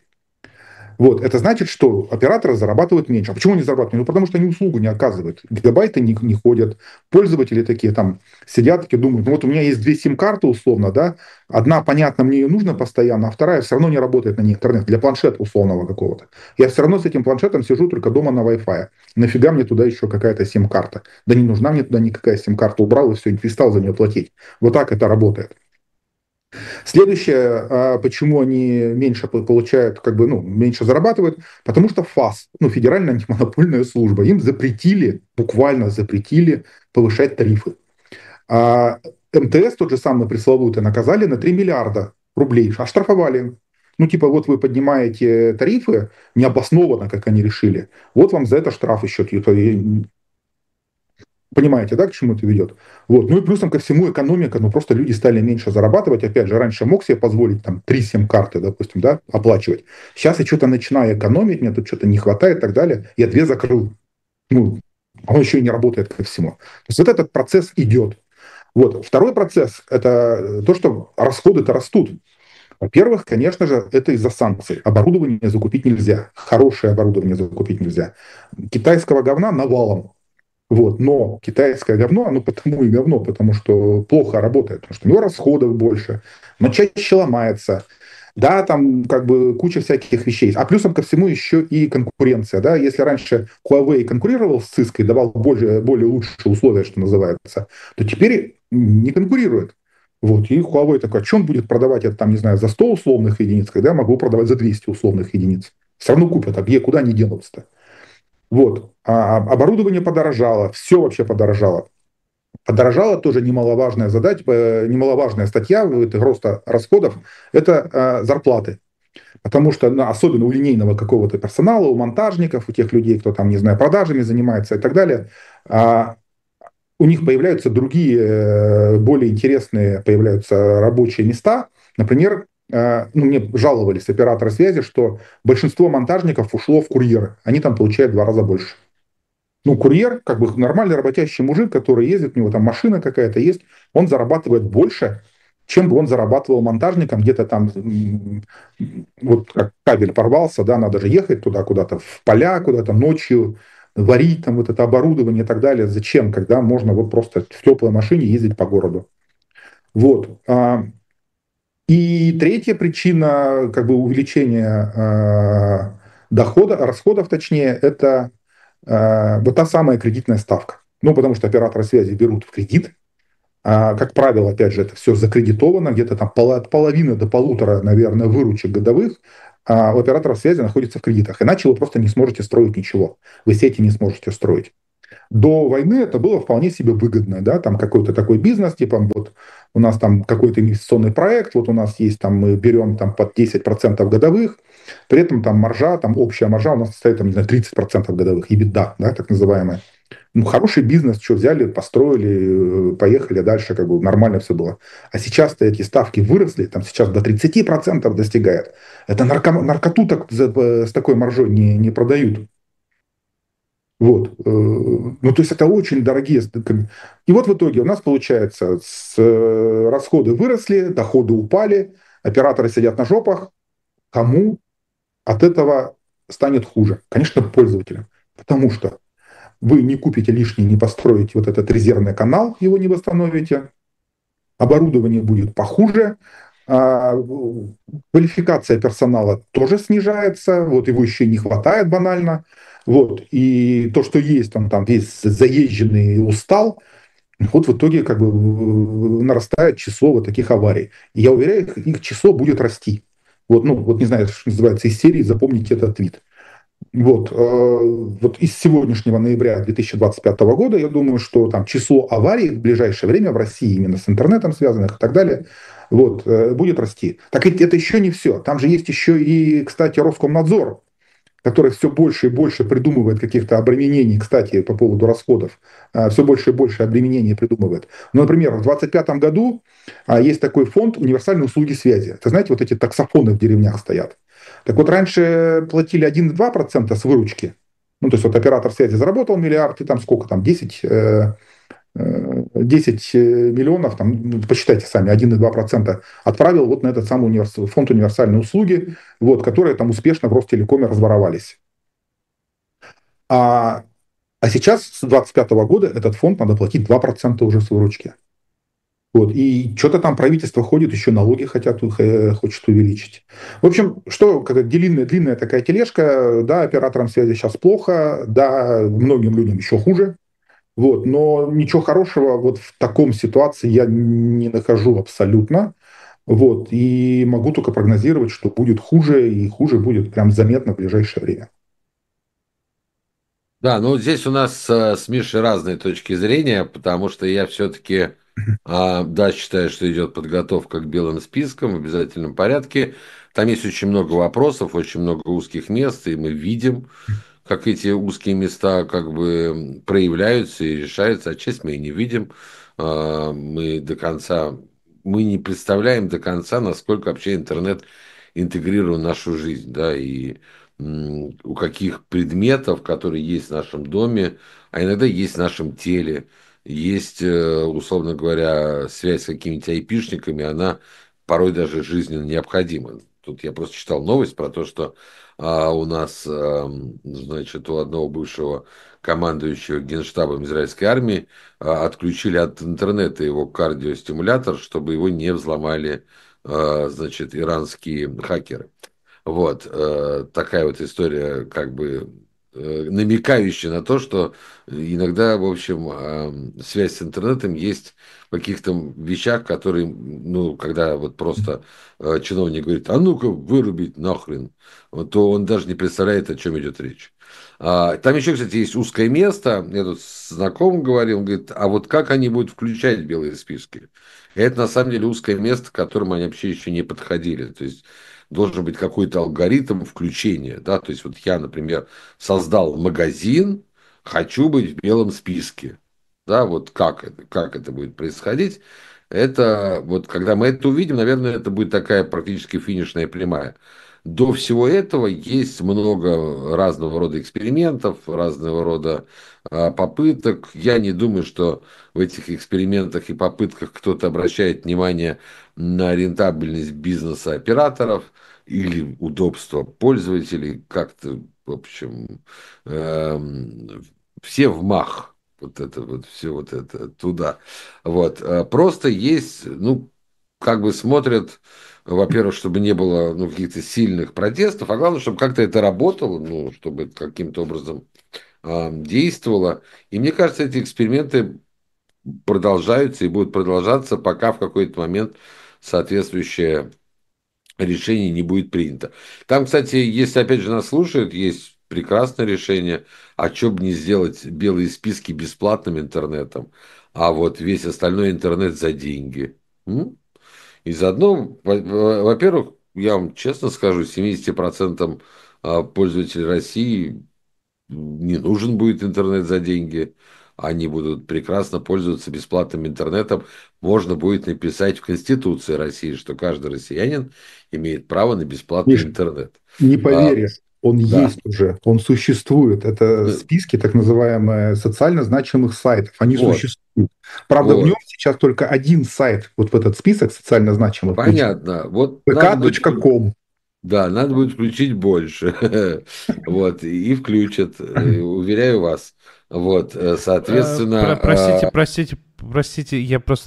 Вот, это значит, что операторы зарабатывают меньше. А почему они зарабатывают? Ну, потому что они услугу не оказывают. Гигабайты не, не ходят. Пользователи такие там сидят, такие думают, ну вот у меня есть две сим-карты условно, да, одна, понятно, мне ее нужно постоянно, а вторая все равно не работает на ней интернет, для планшета условного какого-то. Я все равно с этим планшетом сижу только дома на Wi-Fi. Нафига мне туда еще какая-то сим-карта? Да не нужна мне туда никакая сим-карта, убрал и все, и перестал за нее платить. Вот так это работает. Следующее, а почему они меньше получают, как бы, ну, меньше зарабатывают, потому что ФАС, ну, Федеральная антимонопольная служба, им запретили, буквально запретили повышать тарифы. А МТС, тот же самый пресловутый, наказали на три миллиарда рублей, оштрафовали. Ну, типа, вот вы поднимаете тарифы необоснованно, как они решили, вот вам за это штраф еще. Понимаете, да, к чему это ведет? Вот. Ну и плюсом ко всему экономика, ну просто люди стали меньше зарабатывать. Опять же, раньше мог себе позволить там три сим-карты, допустим, да, оплачивать. Сейчас я что-то начинаю экономить, мне тут что-то не хватает и так далее. Я две закрыл. Ну, он еще и не работает ко всему. То есть вот этот процесс идет. Вот. Второй процесс – это то, что расходы-то растут. Во-первых, конечно же, это из-за санкций. Оборудование закупить нельзя. Хорошее оборудование закупить нельзя. Китайского говна навалом. Вот. Но китайское говно, оно потому и говно, потому что плохо работает, потому что у него расходов больше, но чаще ломается. Да, там как бы куча всяких вещей. А плюсом ко всему еще и конкуренция. Да? Если раньше Huawei конкурировал с Cisco, давал более, более лучшие условия, что называется, то теперь не конкурирует. Вот. И Huawei такой, а что он будет продавать это, там, не знаю, за сто условных единиц, когда я могу продавать за двести условных единиц? Все равно купят, а где, куда они денутся-то? Вот. А оборудование подорожало, все вообще подорожало. Подорожала тоже немаловажная задача, э, немаловажная статья это роста расходов, это э, зарплаты. Потому что, ну, особенно у линейного какого-то персонала, у монтажников, у тех людей, кто там, не знаю, продажами занимается и так далее, а, у них появляются другие, э, более интересные появляются рабочие места. Например, э, ну, мне жаловались операторы связи, что большинство монтажников ушло в курьеры. Они там получают в два раза больше. Ну, курьер, как бы нормальный работящий мужик, который ездит, у него там машина какая-то есть, он зарабатывает больше, чем бы он зарабатывал монтажником, где-то там, вот как кабель порвался, да, надо же ехать туда куда-то, в поля куда-то ночью, варить там вот это оборудование и так далее. Зачем, когда можно вот просто в теплой машине ездить по городу. Вот. а, И третья причина, как бы увеличения а, дохода, расходов точнее, это а, вот та самая кредитная ставка. Ну, потому что операторы связи берут в кредит. А, как правило, опять же, это все закредитовано, где-то там пол- от половины до полутора, наверное, выручек годовых а, у операторов связи находится в кредитах. Иначе вы просто не сможете строить ничего. Вы сети не сможете строить. До войны это было вполне себе выгодно, да, там какой-то такой бизнес, типа вот у нас там какой-то инвестиционный проект, вот у нас есть там, мы берем там под десять процентов годовых, при этом там маржа, там общая маржа у нас составит там, не знаю, тридцать процентов годовых, EBITDA, да, так называемая. Ну, хороший бизнес, что взяли, построили, поехали дальше, как бы нормально все было. А сейчас-то эти ставки выросли, там сейчас до тридцати процентов достигает. Это нарко, наркоту так, за, с такой маржой не, не продают. Вот. э, Ну, то есть это очень дорогие. И вот в итоге у нас получается, с, э, расходы выросли, доходы упали, операторы сидят на жопах. Кому от этого станет хуже? Конечно, пользователям. Потому что вы не купите лишний, не построите вот этот резервный канал, его не восстановите, оборудование будет похуже, а, квалификация персонала тоже снижается, вот его еще не хватает банально, вот, и то, что есть, он там весь заезженный, устал, вот в итоге как бы нарастает число вот таких аварий. И я уверяю, их, их число будет расти. Вот, ну, вот не знаю, что называется, из серии запомните этот твит. Вот, э, вот из сегодняшнего ноября две тысячи двадцать пятого года, я думаю, что там число аварий в ближайшее время в России, именно с интернетом связанных и так далее, вот, э, будет расти. Так это это еще не все. Там же есть еще и, кстати, Роскомнадзор, который все больше и больше придумывает каких-то обременений, кстати, по поводу расходов, а, все больше и больше обременений придумывает. Ну, например, в двадцать пятом году а, есть такой фонд универсальной услуги связи. Это, знаете, вот эти таксофоны в деревнях стоят. Так вот, раньше платили один-два процента с выручки. Ну, то есть вот оператор связи заработал миллиард, и там сколько там, десять, э, э, десять миллионов, там, ну, посчитайте сами, один-два процента отправил вот на этот самый универс... фонд универсальной услуги, вот, которые там успешно в Ростелекоме разворовались. А, а сейчас с двадцать пятого года этот фонд надо платить два процента уже с выручки. Вот, и что-то там правительство ходит, еще налоги хотят, э, хочет увеличить. В общем, что, как длинная, длинная такая тележка, да, операторам связи сейчас плохо, да, многим людям еще хуже, вот, но ничего хорошего вот в таком ситуации я не нахожу абсолютно, вот, и могу только прогнозировать, что будет хуже, и хуже будет прям заметно в ближайшее время. Да, ну здесь у нас э, с Мишей разные точки зрения, потому что я все-таки, да, считаю, что идет подготовка к белым спискам в обязательном порядке. Там есть очень много вопросов, очень много узких мест, и мы видим, как эти узкие места как бы проявляются и решаются, а часть мы и не видим. А, Мы до конца, мы не представляем до конца, насколько вообще интернет интегрирован в нашу жизнь, да, и м, у каких предметов, которые есть в нашем доме, а иногда есть в нашем теле, есть, э, условно говоря, связь с какими-нибудь айпишниками, она порой даже жизненно необходимо. Тут я просто читал новость про то, что а, у нас, а, значит, у одного бывшего командующего генштабом израильской армии а, отключили от интернета его кардиостимулятор, чтобы его не взломали, а, значит, иранские хакеры. Вот, э, такая вот история, как бы э, намекающая на то, что иногда, в общем, э, связь с интернетом есть в каких-то вещах, которые, ну, когда вот просто э, чиновник говорит, а ну-ка вырубить нахрен, вот, то он даже не представляет, о чем идет речь. А, там еще, кстати, есть узкое место, я тут с знакомым говорил, он говорит, а вот как они будут включать белые списки? И это на самом деле узкое место, к которому они вообще еще не подходили. То есть должен быть какой-то алгоритм включения, да, то есть вот я, например, создал магазин, хочу быть в белом списке, да, вот как это, как это будет происходить, это вот когда мы это увидим, наверное, это будет такая практически финишная прямая. До всего этого есть много разного рода экспериментов, разного рода а, попыток. Я не думаю, что в этих экспериментах и попытках кто-то обращает внимание на рентабельность бизнеса операторов или удобство пользователей, как-то, в общем, эм, все в мах, вот это вот, все вот это туда. Вот. А просто есть, ну, как бы смотрят, во-первых, чтобы не было ну, каких-то сильных протестов, а главное, чтобы как-то это работало, ну, чтобы это каким-то образом а, действовало. И мне кажется, эти эксперименты продолжаются и будут продолжаться, пока в какой-то момент соответствующее решение не будет принято. Там, кстати, если опять же нас слушают, есть прекрасное решение, а что бы не сделать белые списки бесплатным интернетом, а вот весь остальной интернет за деньги. М? И заодно, во- во- во-первых, я вам честно скажу, семьдесят процентов а, пользователей России не нужен будет интернет за деньги. Они будут прекрасно пользоваться бесплатным интернетом. Можно будет написать в Конституции России, что каждый россиянин имеет право на бесплатный Миш, интернет. не А, поверишь, он да, есть уже, он существует. Это э, списки так называемые социально значимых сайтов. Они вот, существуют. Правда, в нем вот, сейчас только один сайт вот в этот список социально значимых включен. понятно. Вот надо будет, вэ ка точка ком. да, надо будет включить больше. Вот, и включат, э, уверяю вас. Вот, э, Э, про- соответственно, простите, а, простите, простите, я просто...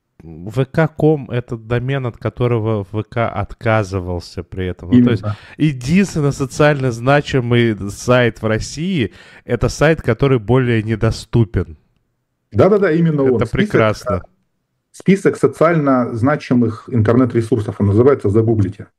вэ ка точка ком — это домен, от которого вэ ка отказывался при этом. Ну, то есть Именно. единственный социально значимый сайт в России — это сайт, который более недоступен. Да-да-да, именно он. Это Список, прекрасно. список социально значимых интернет-ресурсов, он называется, загуглите.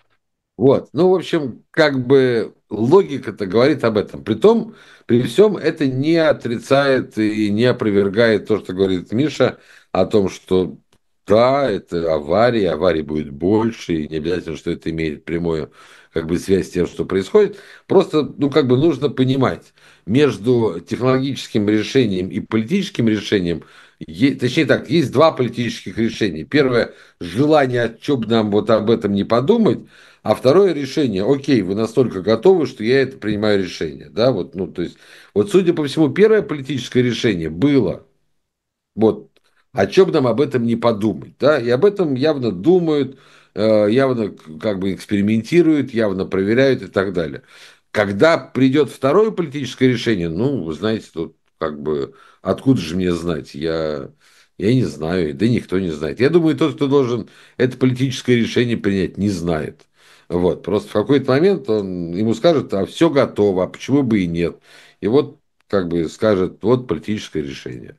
вот, ну, в общем, как бы логика-то говорит об этом. Притом, при всем это не отрицает и не опровергает то, что говорит Миша, о том, что да, это аварии, аварий будет больше, и не обязательно, что это имеет прямую как бы связь с тем, что происходит. Просто, ну, как бы нужно понимать, между технологическим решением и политическим решением, е- точнее так, есть два политических решения. Первое, желание, а чё бы нам вот об этом не подумать, а второе решение, окей, вы настолько готовы, что я это принимаю решение. Да, вот, ну, то есть, вот, судя по всему, первое политическое решение было, вот, о чем нам об этом не подумать, да, и об этом явно думают, э, явно как бы экспериментируют, явно проверяют и так далее. Когда придет второе политическое решение, ну, вы знаете, тут как бы, откуда же мне знать, я, я не знаю, да никто не знает. Я думаю, тот, кто должен это политическое решение принять, не знает. Вот, просто в какой-то момент он ему скажет, а все готово, а почему бы и нет. И вот как бы скажет, вот политическое решение.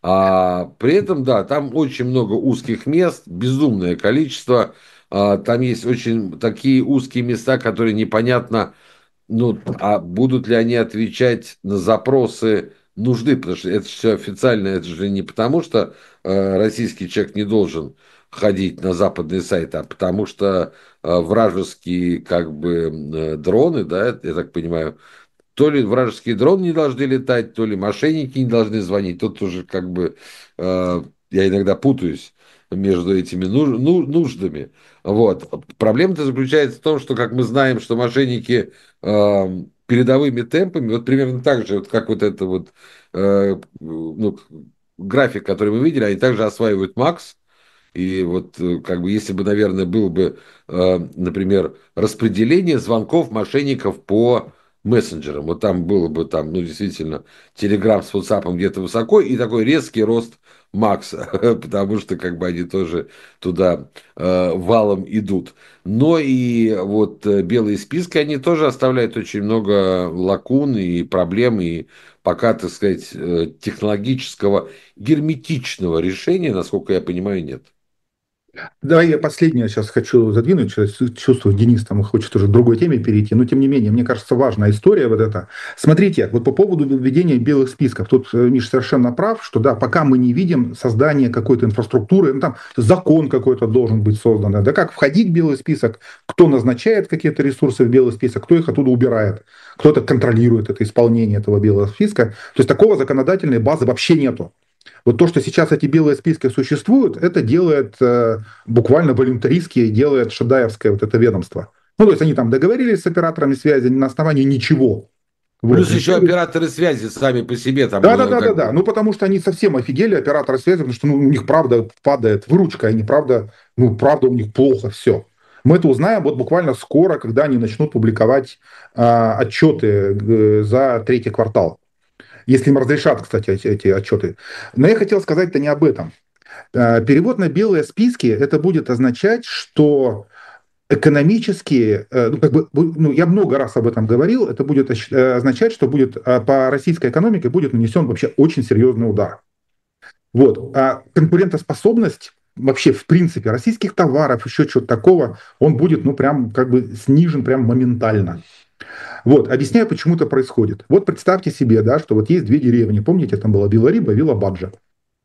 А при этом, да, там очень много узких мест, безумное количество. А, там есть очень такие узкие места, которые непонятно, ну, а будут ли они отвечать на запросы нужды, потому что это все официально, это же не потому, что э, российский человек не должен ходить на западные сайты, а потому что э, вражеские как бы э, дроны, да, я так понимаю, то ли вражеские дроны не должны летать, то ли мошенники не должны звонить. Тут уже как бы э, я иногда путаюсь между этими нуж- ну- нуждами. Вот. Проблема-то заключается в том, что, как мы знаем, что мошенники э, передовыми темпами, вот примерно так же, вот как вот это вот э, ну, график, который мы видели, они также осваивают Макс, И вот, как бы, если бы, наверное, было бы, например, распределение звонков мошенников по мессенджерам, вот там было бы, там, ну, действительно, Telegram с WhatsApp где-то высоко, и такой резкий рост Макса, потому что, как бы, они тоже туда валом идут. Но и вот белые списки, они тоже оставляют очень много лакун и проблем, и пока, так сказать, технологического герметичного решения, насколько я понимаю, нет. Давай я последнее сейчас хочу задвинуть. Сейчас чувствую, Денис там хочет уже к другой теме перейти. Но, тем не менее, мне кажется, важная история вот эта. Смотрите, вот по поводу введения белых списков. Тут Миша совершенно прав, что да, пока мы не видим создания какой-то инфраструктуры, ну, там закон какой-то должен быть создан. Да, как входить в белый список, кто назначает какие-то ресурсы в белый список, кто их оттуда убирает, кто-то контролирует это исполнение этого белого списка. То есть такого законодательной базы вообще нету. Вот то, что сейчас эти белые списки существуют, это делает э, буквально волюнтаристски, делает шедаевское вот это ведомство. Ну, то есть они там договорились с операторами связи на основании ничего. Плюс Вот. еще операторы связи сами по себе там. Да, да, да, да, Как... да. Ну, потому что они совсем офигели, операторы связи, потому что ну, у них правда падает выручка, они правда, ну, правда у них плохо все. Мы это узнаем вот буквально скоро, когда они начнут публиковать э, отчеты э, за третий квартал. Если им разрешат, кстати, эти, эти отчеты. Но я хотел сказать-то не об этом. Перевод на белые списки, это будет означать, что экономически, ну, как бы, ну, я много раз об этом говорил, это будет означать, что будет по российской экономике будет нанесен вообще очень серьезный удар. Вот. А конкурентоспособность вообще, в принципе, российских товаров, еще чего-то такого, он будет, ну, прям как бы снижен прям моментально. Вот, объясняю, почему это происходит. Вот представьте себе, да, что вот есть две деревни, помните, там была Вилариба и Вилабаджа.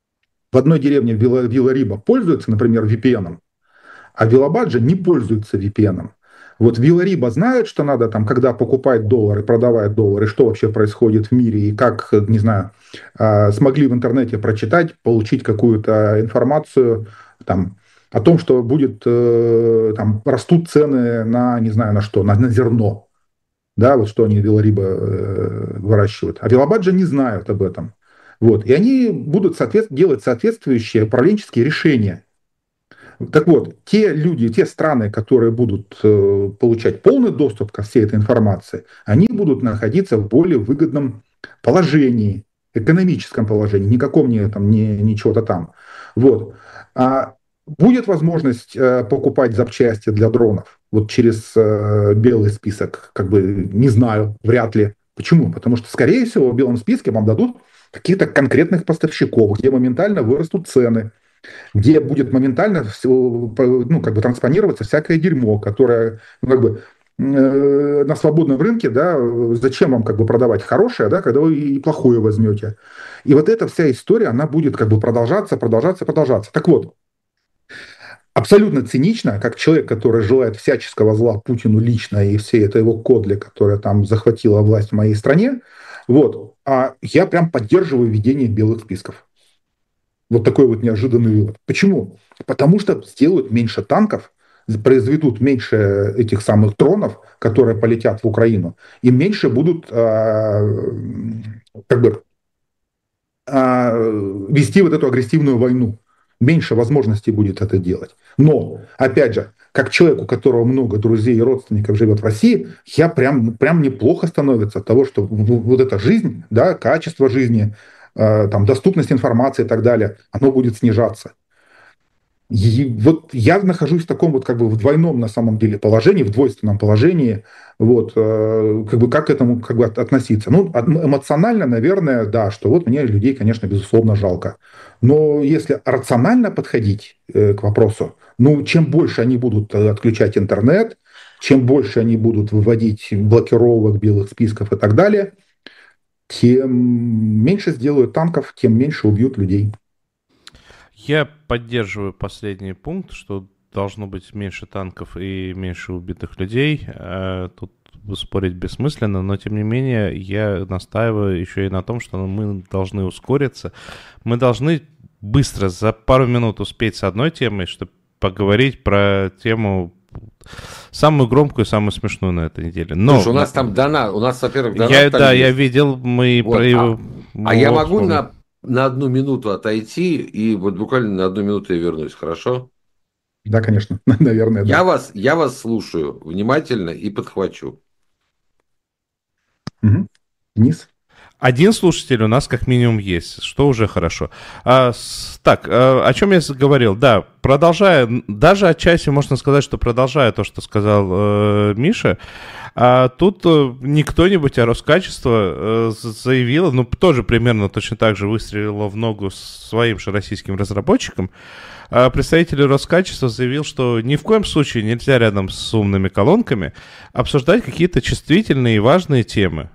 В одной деревне Вилариба пользуется, например, ви пи эн, а Вилабаджа не пользуется ви пи эн. Вот Вилариба знает, что надо там, когда покупать доллары, продавать доллары, что вообще происходит в мире и как, не знаю, смогли в интернете прочитать, получить какую-то информацию там, о том, что будет, там, растут цены на, не знаю, на что, на, на зерно. Да, вот что они Вилариба э, выращивают. А Вилабаджа не знают об этом. Вот. И они будут соответ... делать соответствующие управленческие решения. Так вот, те люди, те страны, которые будут э, получать полный доступ ко всей этой информации, они будут находиться в более выгодном положении, экономическом положении, никаком не, там, не, не чего-то там. Вот. А будет возможность э, покупать запчасти для дронов вот через э, белый список? Как бы не знаю, вряд ли. Почему? Потому что, скорее всего, в белом списке вам дадут каких-то конкретных поставщиков, где моментально вырастут цены, где будет моментально ну, как бы транспонироваться всякое дерьмо, которое ну, как бы, э, на свободном рынке, да, зачем вам как бы продавать хорошее, да, когда вы и плохое возьмете. И вот эта вся история, она будет как бы продолжаться, продолжаться, продолжаться. Так вот, абсолютно цинично, как человек, который желает всяческого зла Путину лично и всей этой его кодле, которая там захватила власть в моей стране, вот, а я прям поддерживаю введение белых списков. Вот такой вот неожиданный вывод. Почему? Потому что сделают меньше танков, произведут меньше этих самых дронов, которые полетят в Украину, и меньше будут э, как бы, э, вести вот эту агрессивную войну. Меньше возможностей будет это делать. Но, опять же, как человек, у которого много друзей и родственников живет в России, я прям, прям неплохо становится от того, что вот эта жизнь, да, качество жизни, там, доступность информации и так далее, оно будет снижаться. И вот я нахожусь в таком вот как бы в двойном на самом деле положении, в двойственном положении, вот, как бы как к этому как бы относиться. Ну, эмоционально, наверное, да, что вот мне людей, конечно, безусловно жалко. Но если рационально подходить к вопросу, ну, чем больше они будут отключать интернет, чем больше они будут выводить блокировок, белых списков и так далее, тем меньше сделают танков, тем меньше убьют людей. Я поддерживаю последний пункт, что должно быть меньше танков и меньше убитых людей. Тут спорить бессмысленно, но тем не менее я настаиваю еще и на том, что мы должны ускориться. Мы должны быстро, за пару минут успеть с одной темой, чтобы поговорить про тему самую громкую и самую смешную на этой неделе. Но слушай, у нас там донат, у нас, во-первых, донат. Я, да, есть. Я видел, мы... Вот, про... а, а я могу на, на одну минуту отойти, и вот буквально на одну минуту я вернусь, хорошо? Да, конечно, наверное, Я да. вас, я вас слушаю внимательно и подхвачу. Мгм. Денис? Один слушатель у нас как минимум есть, что уже хорошо. А, с- так, а, о чем я с- говорил? Да, продолжая, н- даже отчасти можно сказать, что продолжая то, что сказал э, Миша, а тут э, не кто-нибудь, а Роскачество э, з- заявило, ну, тоже примерно точно так же выстрелило в ногу своим же российским разработчикам. А представитель Роскачества заявил, что ни в коем случае нельзя рядом с умными колонками обсуждать какие-то чувствительные и важные темы.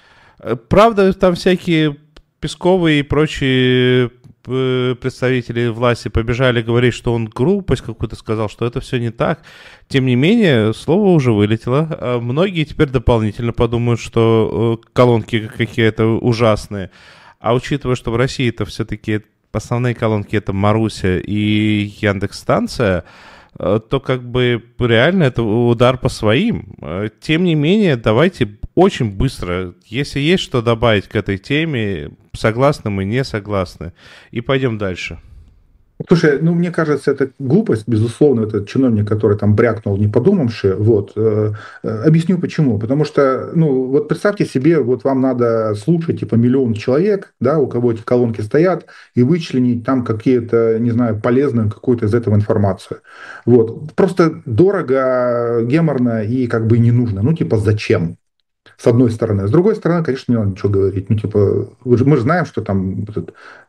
Э, Правда, там всякие Песковы и прочие э, представители власти побежали говорить, что он глупость какую-то сказал, что это все не так. Тем не менее, слово уже вылетело. А многие теперь дополнительно подумают, что э, колонки какие-то ужасные. А учитывая, что в России это все-таки основные колонки это Маруся и Яндекс-станция, э, то как бы реально это удар по своим. Э, Тем не менее, давайте очень быстро, если есть что добавить к этой теме, согласны мы, не согласны, и пойдем дальше. Слушай, ну, мне кажется, это глупость, безусловно, этот чиновник, который там брякнул, не подумавши, вот. Э, э, Объясню почему. Потому что, ну, вот представьте себе, вот вам надо слушать, типа, миллион человек, да, у кого эти колонки стоят, и вычленить там какие-то, не знаю, полезную какую-то из этого информацию. Вот. Просто дорого, геморно и как бы не нужно. Ну, типа, зачем? С одной стороны. С другой стороны, конечно, не надо ничего говорить. Ну, типа, вы же- мы же знаем, что там этот,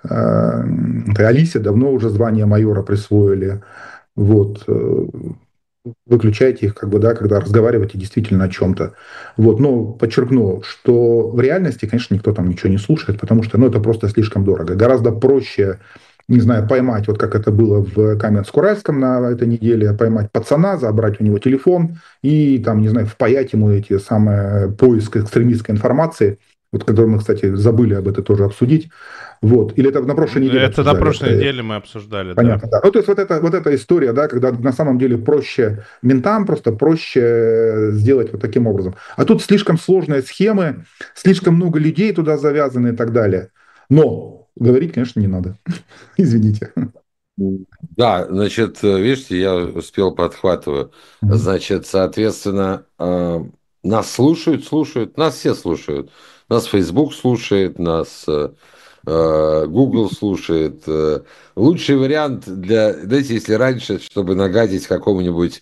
э, этой Алисе давно уже звание майора присвоили. Вот. э, Выключайте их, как бы, да, когда разговариваете действительно о чем-то. Вот. Но подчеркну, что в реальности, конечно, никто там ничего не слушает, потому что, ну, это просто слишком дорого. Гораздо проще, не знаю, поймать, вот как это было в Каменск-Уральском на этой неделе, поймать пацана, забрать у него телефон и, там, не знаю, впаять ему эти самые поиск экстремистской информации, вот, который мы, кстати, забыли об этом тоже обсудить. Вот. Или это на прошлой неделе Это на обсуждали? прошлой Это, неделе мы обсуждали, да. понятно, да. Ну, то есть вот эта, вот эта история, да, когда на самом деле проще ментам просто проще сделать вот таким образом. А тут слишком сложные схемы, слишком много людей туда завязаны и так далее. Но говорить, конечно, не надо. Извините. Да, значит, э, видите, я успел подхватываю. Мгм. Значит, соответственно, э, нас слушают, слушают, нас все слушают. Нас Facebook слушает, нас э, э, Google слушает. Э. Лучший вариант для, знаете, если раньше, чтобы нагадить какому-нибудь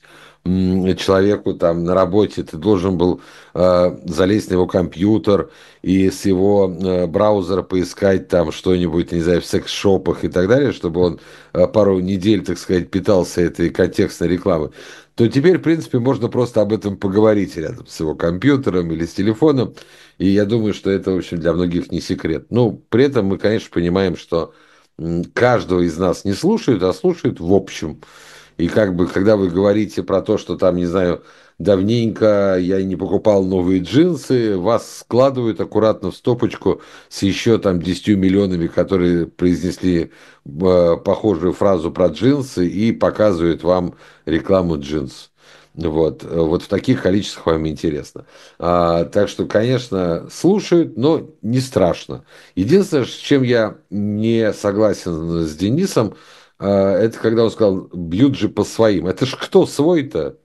м, человеку там на работе, ты должен был э, залезть на его компьютер и с его э, браузера поискать там что-нибудь, не знаю, в секс-шопах и так далее, чтобы он э, пару недель, так сказать, питался этой контекстной рекламой, то теперь, в принципе, можно просто об этом поговорить рядом с его компьютером или с телефоном. И я думаю, что это, в общем, для многих не секрет. Ну, при этом мы, конечно, понимаем, что м, каждого из нас не слушают, а слушают в общем. И как бы, когда вы говорите про то, что там, не знаю, давненько я не покупал новые джинсы, вас складывают аккуратно в стопочку с еще там десятью миллионами, которые произнесли э, похожую фразу про джинсы и показывают вам рекламу джинс. Вот, вот в таких количествах вам интересно. А, так что, конечно, слушают, но не страшно. Единственное, с чем я не согласен с Денисом, а, это когда он сказал, бьют же по своим. Это ж кто свой-то?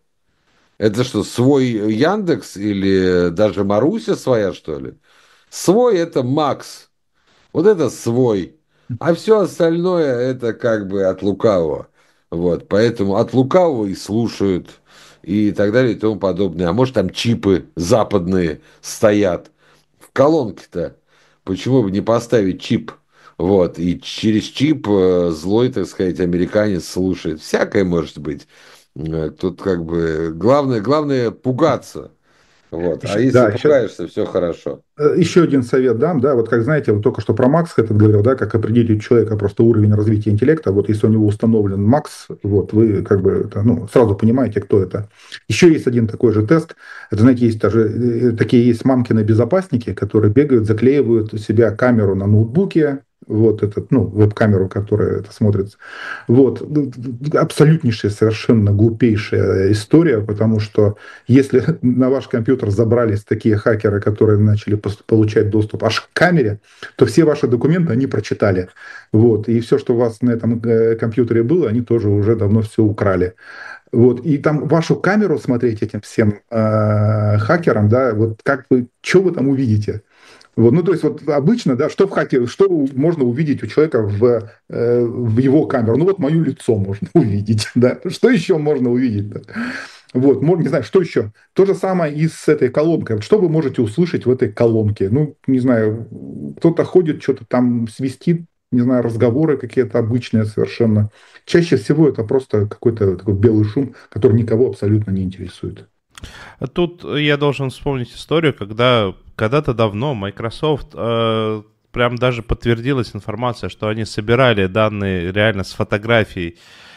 Это что, свой Яндекс или даже Маруся своя, что ли? Свой это Макс. Вот это свой. А все остальное это как бы от лукавого. Вот, поэтому от лукавого и слушают и так далее и тому подобное. А может там чипы западные стоят в колонке-то. Почему бы не поставить чип? Вот, и через чип э, злой, так сказать, американец слушает. Всякое может быть. Э, Тут как бы главное, главное пугаться. Вот. А Еще, если да, еще, пугаешься, все хорошо. э, еще один совет дам, да, вот как знаете, вот только что про Макс этот говорил, да, как определить у человека просто уровень развития интеллекта, вот если у него установлен Макс, вот вы как бы это, ну, сразу понимаете, кто это. Еще есть один такой же тест, это, знаете, есть даже э, такие есть мамкины безопасники, которые бегают, заклеивают у себя камеру на ноутбуке, вот этот, ну, веб-камеру, которая это смотрится. Вот. Абсолютнейшая, совершенно глупейшая история, потому что если на ваш компьютер забрались такие хакеры, которые начали получать доступ аж к камере, то все ваши документы они прочитали. Вот. И все, что у вас на этом компьютере было, они тоже уже давно все украли. Вот, и там вашу камеру смотреть этим всем э, хакерам, да, вот как вы, что вы там увидите? Вот, ну, то есть, вот обычно, да, что в хаке, что можно увидеть у человека в, э, в его камеру? Ну, вот мое лицо можно увидеть, да. Что еще можно увидеть? Да? Вот, можно, не знаю, что еще? То же самое и с этой колонкой. Что вы можете услышать в этой колонке? Ну, не знаю, кто-то ходит, что-то там свистит, не знаю, разговоры какие-то обычные совершенно. Чаще всего это просто какой-то такой белый шум, который никого абсолютно не интересует. Тут я должен вспомнить историю, когда когда-то давно Microsoft э, прям даже подтвердилась информация, что они собирали данные реально с фотографий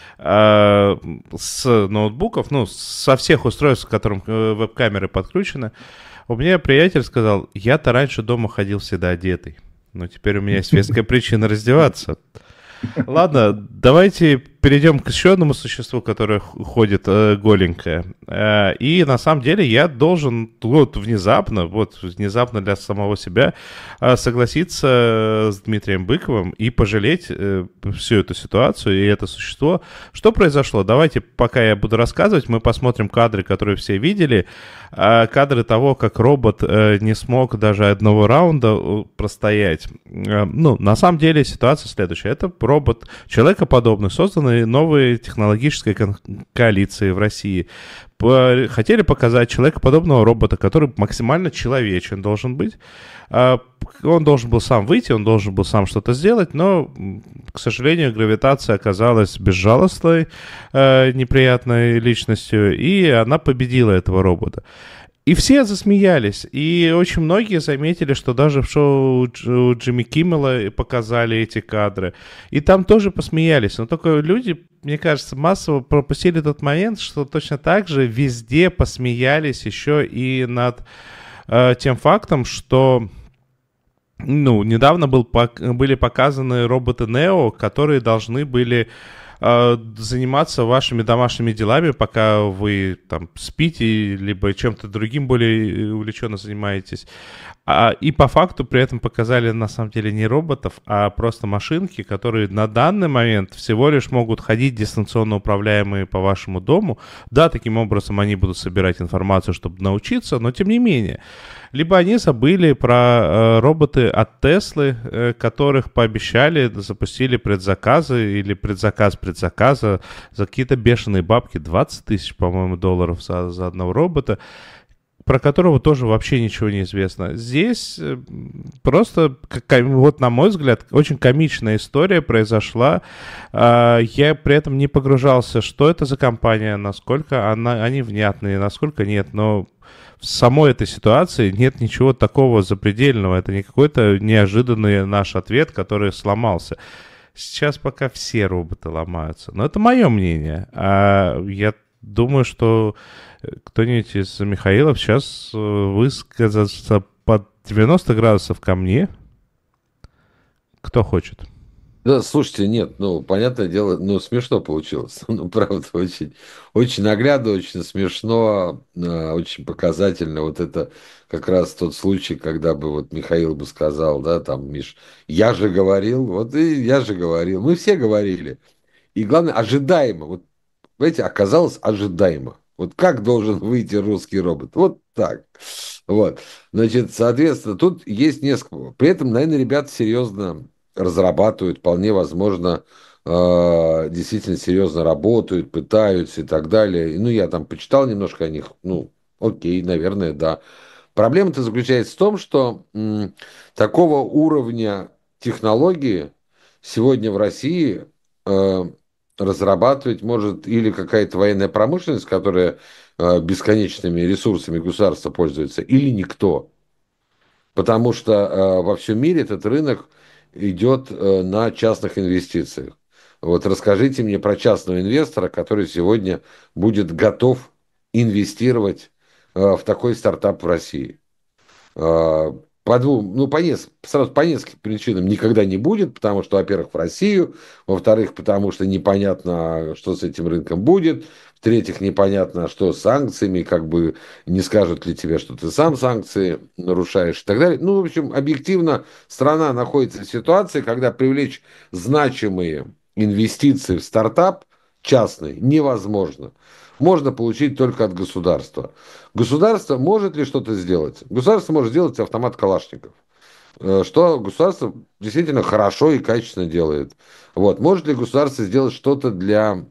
э, с ноутбуков, ну, со всех устройств, к которым э, веб-камеры подключены. У меня приятель сказал, я-то раньше дома ходил всегда одетый, но теперь у меня есть веская причина раздеваться. Ладно, давайте перейдем к еще одному существу, которое ходит э, голенькое. Э, и на самом деле я должен вот внезапно, вот внезапно для самого себя э, согласиться с Дмитрием Быковым и пожалеть э, всю эту ситуацию и это существо. Что произошло? Давайте, пока я буду рассказывать, мы посмотрим кадры, которые все видели. Э, кадры того, как робот э, не смог даже одного раунда простоять. Э, ну, на самом деле ситуация следующая. Это робот человекоподобный, созданный новой технологической ко- коалиции в России. По- хотели показать человекоподобного робота, который максимально человечен должен быть. А, он должен был сам выйти, он должен был сам что-то сделать, но, к сожалению, гравитация оказалась безжалостной, э, неприятной личностью, и она победила этого робота. И все засмеялись, и очень многие заметили, что даже в шоу у Джимми Киммела показали эти кадры, и там тоже посмеялись, но только люди, мне кажется, массово пропустили тот момент, что точно так же везде посмеялись еще и над э, тем фактом, что ну, недавно был, были показаны роботы Нео, которые должны были заниматься вашими домашними делами, пока вы там спите, либо чем-то другим более увлеченно занимаетесь. А, и по факту при этом показали на самом деле не роботов, а просто машинки, которые на данный момент всего лишь могут ходить дистанционно управляемые по вашему дому. Да, таким образом они будут собирать информацию, чтобы научиться, но тем не менее. Либо они забыли про э, роботы от Теслы, э, которых пообещали, запустили предзаказы или предзаказ предзаказа за какие-то бешеные бабки, двадцать тысяч, по-моему, долларов за, за одного робота, про которого тоже вообще ничего не известно. Здесь э, просто, как, вот на мой взгляд, очень комичная история произошла. Э, я при этом не погружался, что это за компания, насколько она, они внятные, насколько нет, но в самой этой ситуации нет ничего такого запредельного. Это не какой-то неожиданный наш ответ, который сломался. Сейчас пока все роботы ломаются. Но это мое мнение. А я думаю, что кто-нибудь из Михаилов сейчас высказаться под девяносто градусов ко мне. Кто хочет? Да, слушайте, нет, ну, понятное дело, ну, смешно получилось. Ну, правда, очень, очень наглядно, очень смешно, э, очень показательно. Вот это как раз тот случай, когда бы вот Михаил бы сказал, да, там, Миш, я же говорил, вот и я же говорил. Мы все говорили. И главное, ожидаемо. Вот, знаете, оказалось ожидаемо. Вот как должен выйти русский робот? Вот так. Вот. Значит, соответственно, тут есть несколько. При этом, наверное, ребята серьезно разрабатывают, вполне возможно, э, действительно серьезно работают, пытаются и так далее. Ну, я там почитал немножко о них. Ну, окей, наверное, да. Проблема-то заключается в том, что м, такого уровня технологии сегодня в России э, разрабатывать может или какая-то военная промышленность, которая э, бесконечными ресурсами государства пользуется, или никто. Потому что э, во всем мире этот рынок идет э, на частных инвестициях. Вот расскажите мне про частного инвестора, который сегодня будет готов инвестировать э, в такой стартап в России. Э, По двум, ну, по неск- сразу по нескольким причинам никогда не будет, потому что, во-первых, в Россию, во-вторых, потому что непонятно, что с этим рынком будет, в-третьих, непонятно, что с санкциями, как бы не скажут ли тебе, что ты сам санкции нарушаешь и так далее. Ну, в общем, объективно страна находится в ситуации, когда привлечь значимые инвестиции в стартап частный невозможно. Можно получить только от государства. Государство может ли что-то сделать? Государство может сделать автомат Калашников, э, что государство действительно хорошо и качественно делает. Вот. Может ли государство сделать что-то для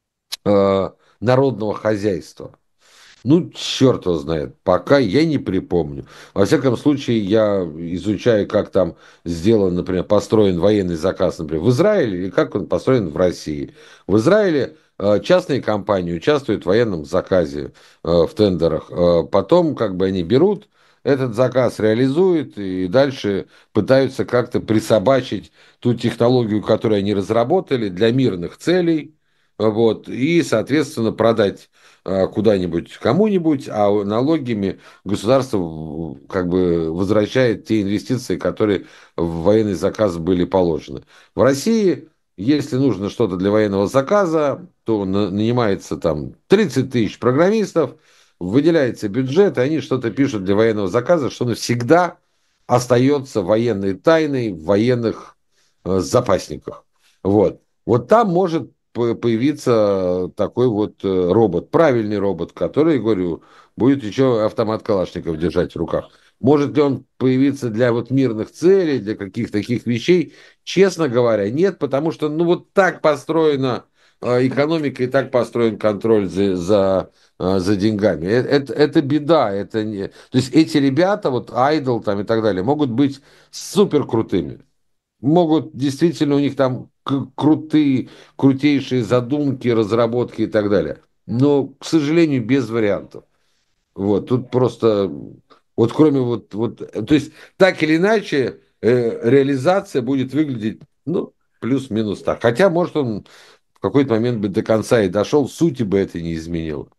э, народного хозяйства? Ну, черт его знает. Пока я не припомню. Во всяком случае, я изучаю, как там сделан, например, построен военный заказ, например, в Израиле, или как он построен в России. В Израиле э, частные компании участвуют в военном заказе, э, в тендерах. Э, Потом, как бы, они берут этот заказ, реализуют и дальше пытаются как-то присобачить ту технологию, которую они разработали для мирных целей, вот, и, соответственно, продать э, куда-нибудь кому-нибудь, а налогами государство в- как бы возвращает те инвестиции, которые в военный заказ были положены. В России, если нужно что-то для военного заказа, то на- нанимается там тридцать тысяч программистов, выделяется бюджет, и они что-то пишут для военного заказа, что навсегда остается военной тайной в военных э, запасниках. Вот. Вот там может по- появиться такой вот э, робот, правильный робот, который, говорю, будет еще автомат Калашников держать в руках. Может ли он появиться для вот мирных целей, для каких-то таких вещей? Честно говоря, нет, потому что ну вот так построена э, экономика и так построен контроль за, за, э, за деньгами. Э- Это, это беда. Это не... То есть эти ребята, вот Idol там и так далее, могут быть супер крутыми, могут действительно у них там к- крутые, крутейшие задумки, разработки и так далее. Но, к сожалению, без вариантов. Вот, тут просто, вот кроме вот, вот, то есть так или иначе э, реализация будет выглядеть, ну, плюс-минус так. Хотя, может, он в какой-то момент бы до конца и дошел, сути бы это не изменило.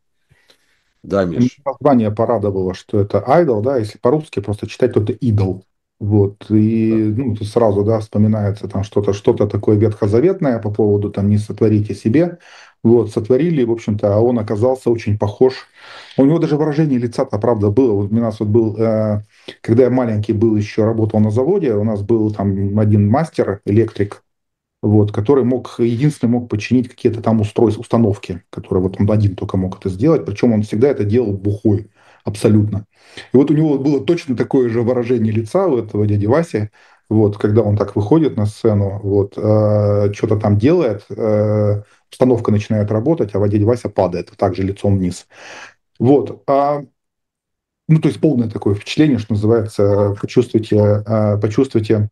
Да, Мне Миш? название порадовало, что это idol, да, если по-русски просто читать, то это идол. Вот, Да. и ну, тут сразу, да, вспоминается там что-то, что-то такое ветхозаветное по поводу там «не сотворите себе». Вот, сотворили, в общем-то, а он оказался очень похож. У него даже выражение лица-то, правда, было. Вот у нас вот был, э, когда я маленький был, еще работал на заводе, у нас был там один мастер, электрик, вот, который мог, единственный мог починить какие-то там устройства, установки, которые вот он один только мог это сделать, причем он всегда это делал бухой, абсолютно. И вот у него было точно такое же выражение лица у этого дяди Васи, вот, когда он так выходит на сцену, вот, э, что-то там делает, э, установка начинает работать, а дядя Вася падает, также лицом вниз. Вот, а, ну, то есть полное такое впечатление, что называется, почувствуйте, э, почувствуйте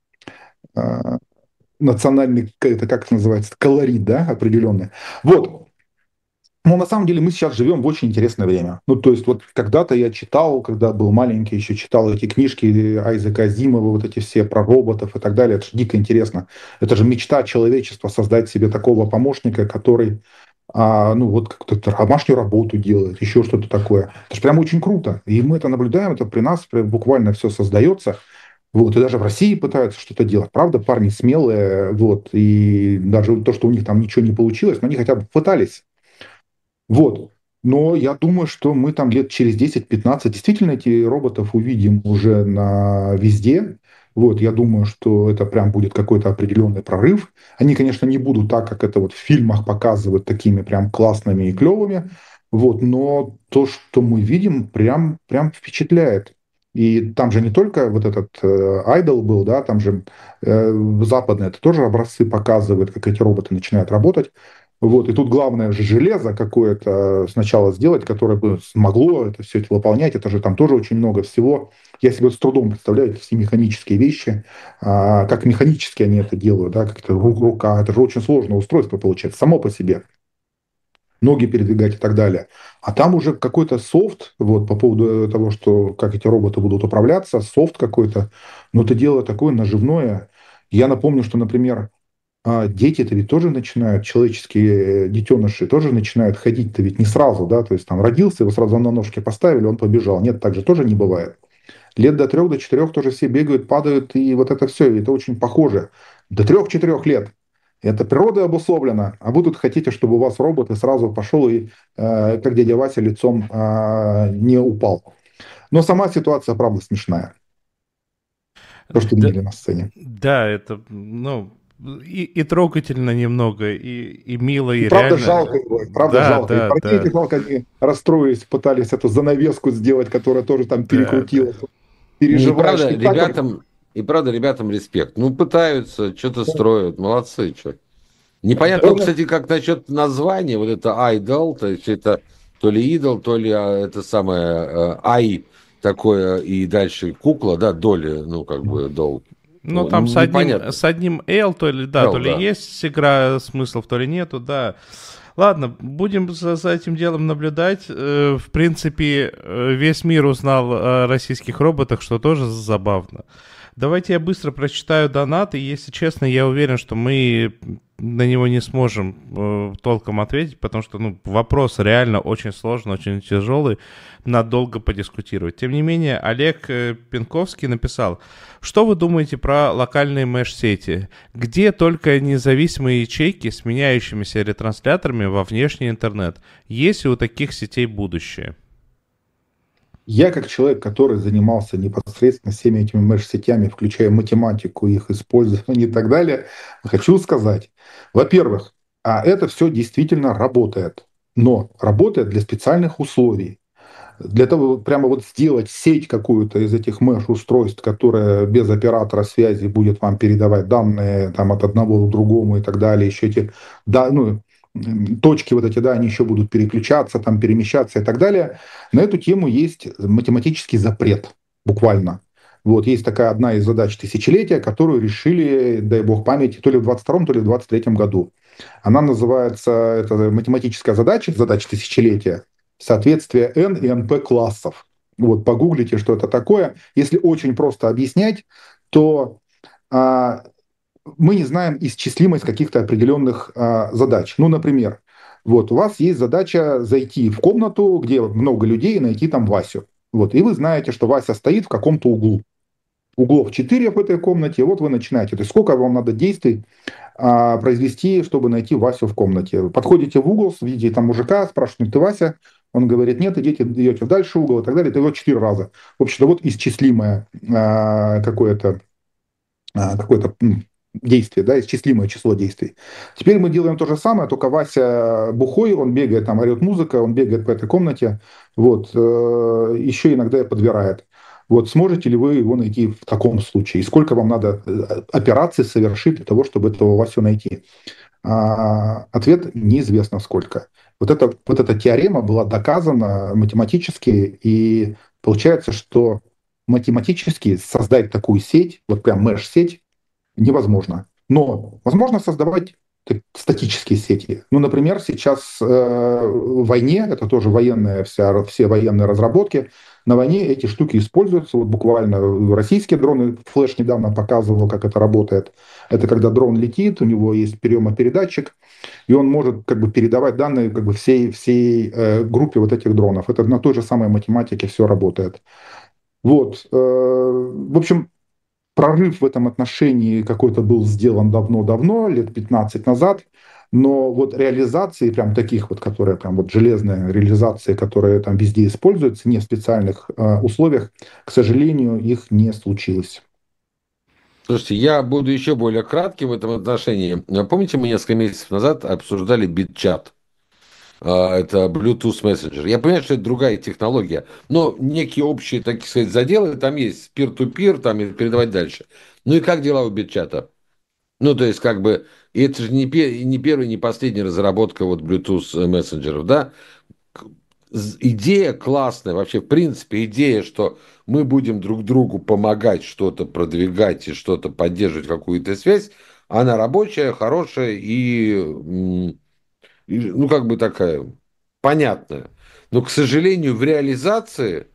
э, национальный, как это, как это называется, колорит, да, определенный. Вот. Но на самом деле мы сейчас живем в очень интересное время. Ну, то есть вот когда-то я читал, когда был маленький, еще читал эти книжки Айзека Азимова, вот эти все про роботов и так далее. Это же дико интересно. Это же мечта человечества создать себе такого помощника, который, а, ну, вот как-то домашнюю работу делает, еще что-то такое. Это же прям очень круто. И мы это наблюдаем, это при нас прям буквально все создается. Вот, и даже в России пытаются что-то делать. Правда, парни смелые, вот, и даже то, что у них там ничего не получилось, но они хотя бы пытались. Вот. Но я думаю, что мы там лет через десять-пятнадцать действительно эти роботов увидим уже на везде. Вот, я думаю, что это прям будет какой-то определенный прорыв. Они, конечно, не будут так, как это вот в фильмах показывают, такими прям классными и клевыми. Вот, но то, что мы видим, прям, прям впечатляет. И там же не только вот этот э, Idol был, да, там же э, западные это тоже образцы показывают, как эти роботы начинают работать. Вот, и тут главное же железо какое-то сначала сделать, которое бы смогло это все это выполнять. Это же там тоже очень много всего. Я себе с трудом представляю эти все механические вещи, а, как механически они это делают, да, как это ру- рука. Это же очень сложное устройство получается само по себе. Ноги передвигать и так далее. А там уже какой-то софт, вот, по поводу того, что как эти роботы будут управляться, софт какой-то, но это дело такое наживное. Я напомню, что, например, а дети-то ведь тоже начинают, человеческие детеныши тоже начинают ходить-то ведь не сразу, да, то есть там родился, его сразу на ножки поставили, он побежал. Нет, так же тоже не бывает. Лет до трех, до четырех тоже все бегают, падают, и вот это все, и это очень похоже. До трех-четырех лет. Это природой обусловлено, а вы тут хотите, чтобы у вас робот и сразу пошел и, э, как дядя Вася, лицом э, не упал. Но сама ситуация, правда, смешная. То, что Да, видели на сцене. да, это, ну, и, и трогательно немного, и, и мило, И и правда реально. жалко его, и правда Да, жалко. И да, парней да, этих жалко, они расстроились, пытались эту занавеску сделать, которая тоже там да, да. перекрутилась. И Переживаешь. правда, И так как... ребятам, и правда, ребятам респект. Ну, пытаются, что-то строят, молодцы, что. Непонятно, Да. только, кстати, как насчет названия, вот это idol, то есть это то ли идол, то ли а, это самое ай такое, и дальше кукла, да, доли, ну, как бы, дол. Ну, Ну, там с одним, непонятно. с одним L, то ли, да, то Л, ли да. есть игра смыслов, то ли нету, да. Ладно, будем за, за этим делом наблюдать. Э, в принципе, э, весь мир узнал о российских роботах, что тоже забавно. Давайте я быстро прочитаю донат, и, если честно, я уверен, что мы на него не сможем э, толком ответить, потому что, ну, вопрос реально очень сложный, очень тяжелый, надо долго подискутировать. Тем не менее, Олег э, Пенковский написал: что вы думаете про локальные меш-сети? Где только независимые ячейки с меняющимися ретрансляторами во внешний интернет? Есть ли у таких сетей будущее? Я, как человек, который занимался непосредственно всеми этими меш-сетями, включая математику, их использование и так далее, хочу сказать, во-первых, а это все действительно работает, но работает для специальных условий. Для того, вот прямо вот сделать сеть какую-то из этих меш-устройств, которая без оператора связи будет вам передавать данные там, от одного к другому и так далее, еще эти, да, ну, точки вот эти, да, они еще будут переключаться, там, перемещаться и так далее. На эту тему есть математический запрет, буквально. Вот есть такая одна из задач тысячелетия, которую решили, дай бог памяти, то ли в двадцать втором, то ли в двадцать третьем году. Она называется, это математическая задача, задача тысячелетия, соответствие N и N P классов. Вот, погуглите, что это такое. Если очень просто объяснять, то а, мы не знаем исчислимость каких-то определенных а, задач. Ну, например, вот у вас есть задача зайти в комнату, где много людей, и найти там Васю. Вот, и вы знаете, что Вася стоит в каком-то углу. Углов четыре в этой комнате, и вот вы начинаете. То есть сколько вам надо действий а, произвести, чтобы найти Васю в комнате. Подходите в угол, видите там мужика, спрашиваете: ты Вася? Он говорит: нет, идите, идете в дальше угол и так далее. Это вот четыре раза. В общем-то, вот исчислимое а, какое-то а, какое-то действие, да, исчислимое число действий. Теперь мы делаем то же самое, только Вася бухой, он бегает, там орет музыка, он бегает по этой комнате, вот, э, еще иногда и подбирает. Вот, сможете ли вы его найти в таком случае? И сколько вам надо э, операций совершить для того, чтобы этого Васю найти? А, ответ неизвестно сколько. Вот, это, вот эта теорема была доказана математически, и получается, что математически создать такую сеть, вот прям меш-сеть, невозможно. Но возможно создавать так- статические сети. Ну, например, сейчас э, в войне, это тоже военная вся, все военные разработки, на войне эти штуки используются. Вот буквально российские дроны, Флэш недавно показывал, как это работает. Это когда дрон летит, у него есть приемопередатчик, и он может как бы передавать данные как бы всей, всей э, группе вот этих дронов. Это на той же самой математике все работает. Вот. Э, в общем, прорыв в этом отношении какой-то был сделан давно-давно, лет пятнадцать назад, но вот реализации прям таких вот, которые прям вот железные реализации, которые там везде используются, не в специальных э, условиях, к сожалению, их не случилось. Слушайте, я буду еще более кратким в этом отношении. Помните, мы несколько месяцев назад обсуждали BitChat? А, это Bluetooth Messenger. Я понимаю, что это другая технология, но некие общие, так сказать, заделы там есть, peer-to-peer, там и передавать дальше. Ну и как дела у BitChat? Ну, то есть, как бы, и это же не, пе- не первая, не последняя разработка вот Bluetooth мессенджеров, да? К- з- Идея классная, вообще, в принципе, идея, что мы будем друг другу помогать что-то продвигать и что-то поддерживать, какую-то связь, она рабочая, хорошая и, м, и, ну, как бы такая понятная. Но, к сожалению, в реализации,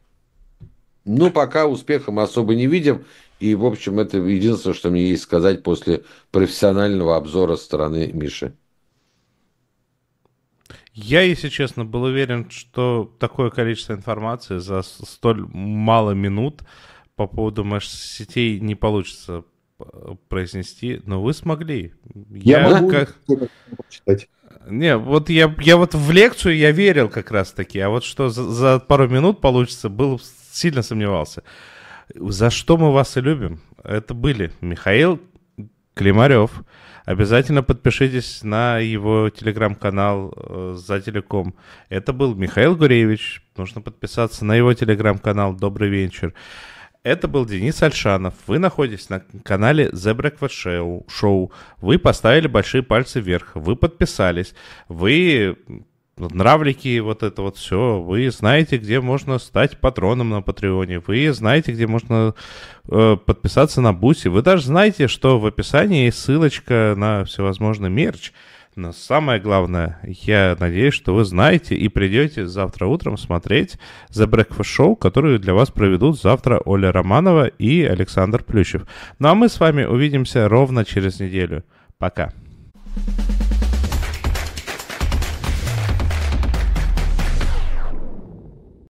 ну, пока успеха мы особо не видим. И, в общем, это единственное, что мне есть сказать после профессионального обзора со стороны Миши. Я, если честно, был уверен, что такое количество информации за столь мало минут по поводу сетей не получится произнести, но вы смогли. Я, я могу как... читать. Не, вот я, я вот в лекцию я верил как раз-таки, а вот что за, за пару минут получится, был сильно сомневался. За что мы вас и любим. Это были Михаил Климарев. Обязательно подпишитесь на его телеграм-канал э, «За телеком». Это был Михаил Гуревич. Нужно подписаться на его телеграм-канал «Добрый вечер». Это был Денис Альшанов. Вы находитесь на канале The Breakfast Show. Вы поставили большие пальцы вверх. Вы подписались. Вы нравлики, вот это вот все. Вы знаете, где можно стать патроном на Патреоне. Вы знаете, где можно э, подписаться на Буси. Вы даже знаете, что в описании есть ссылочка на всевозможный мерч. Но самое главное, я надеюсь, что вы знаете и придете завтра утром смотреть The Breakfast Show, которую для вас проведут завтра Оля Романова и Александр Плющев. Ну а мы с вами увидимся ровно через неделю. Пока.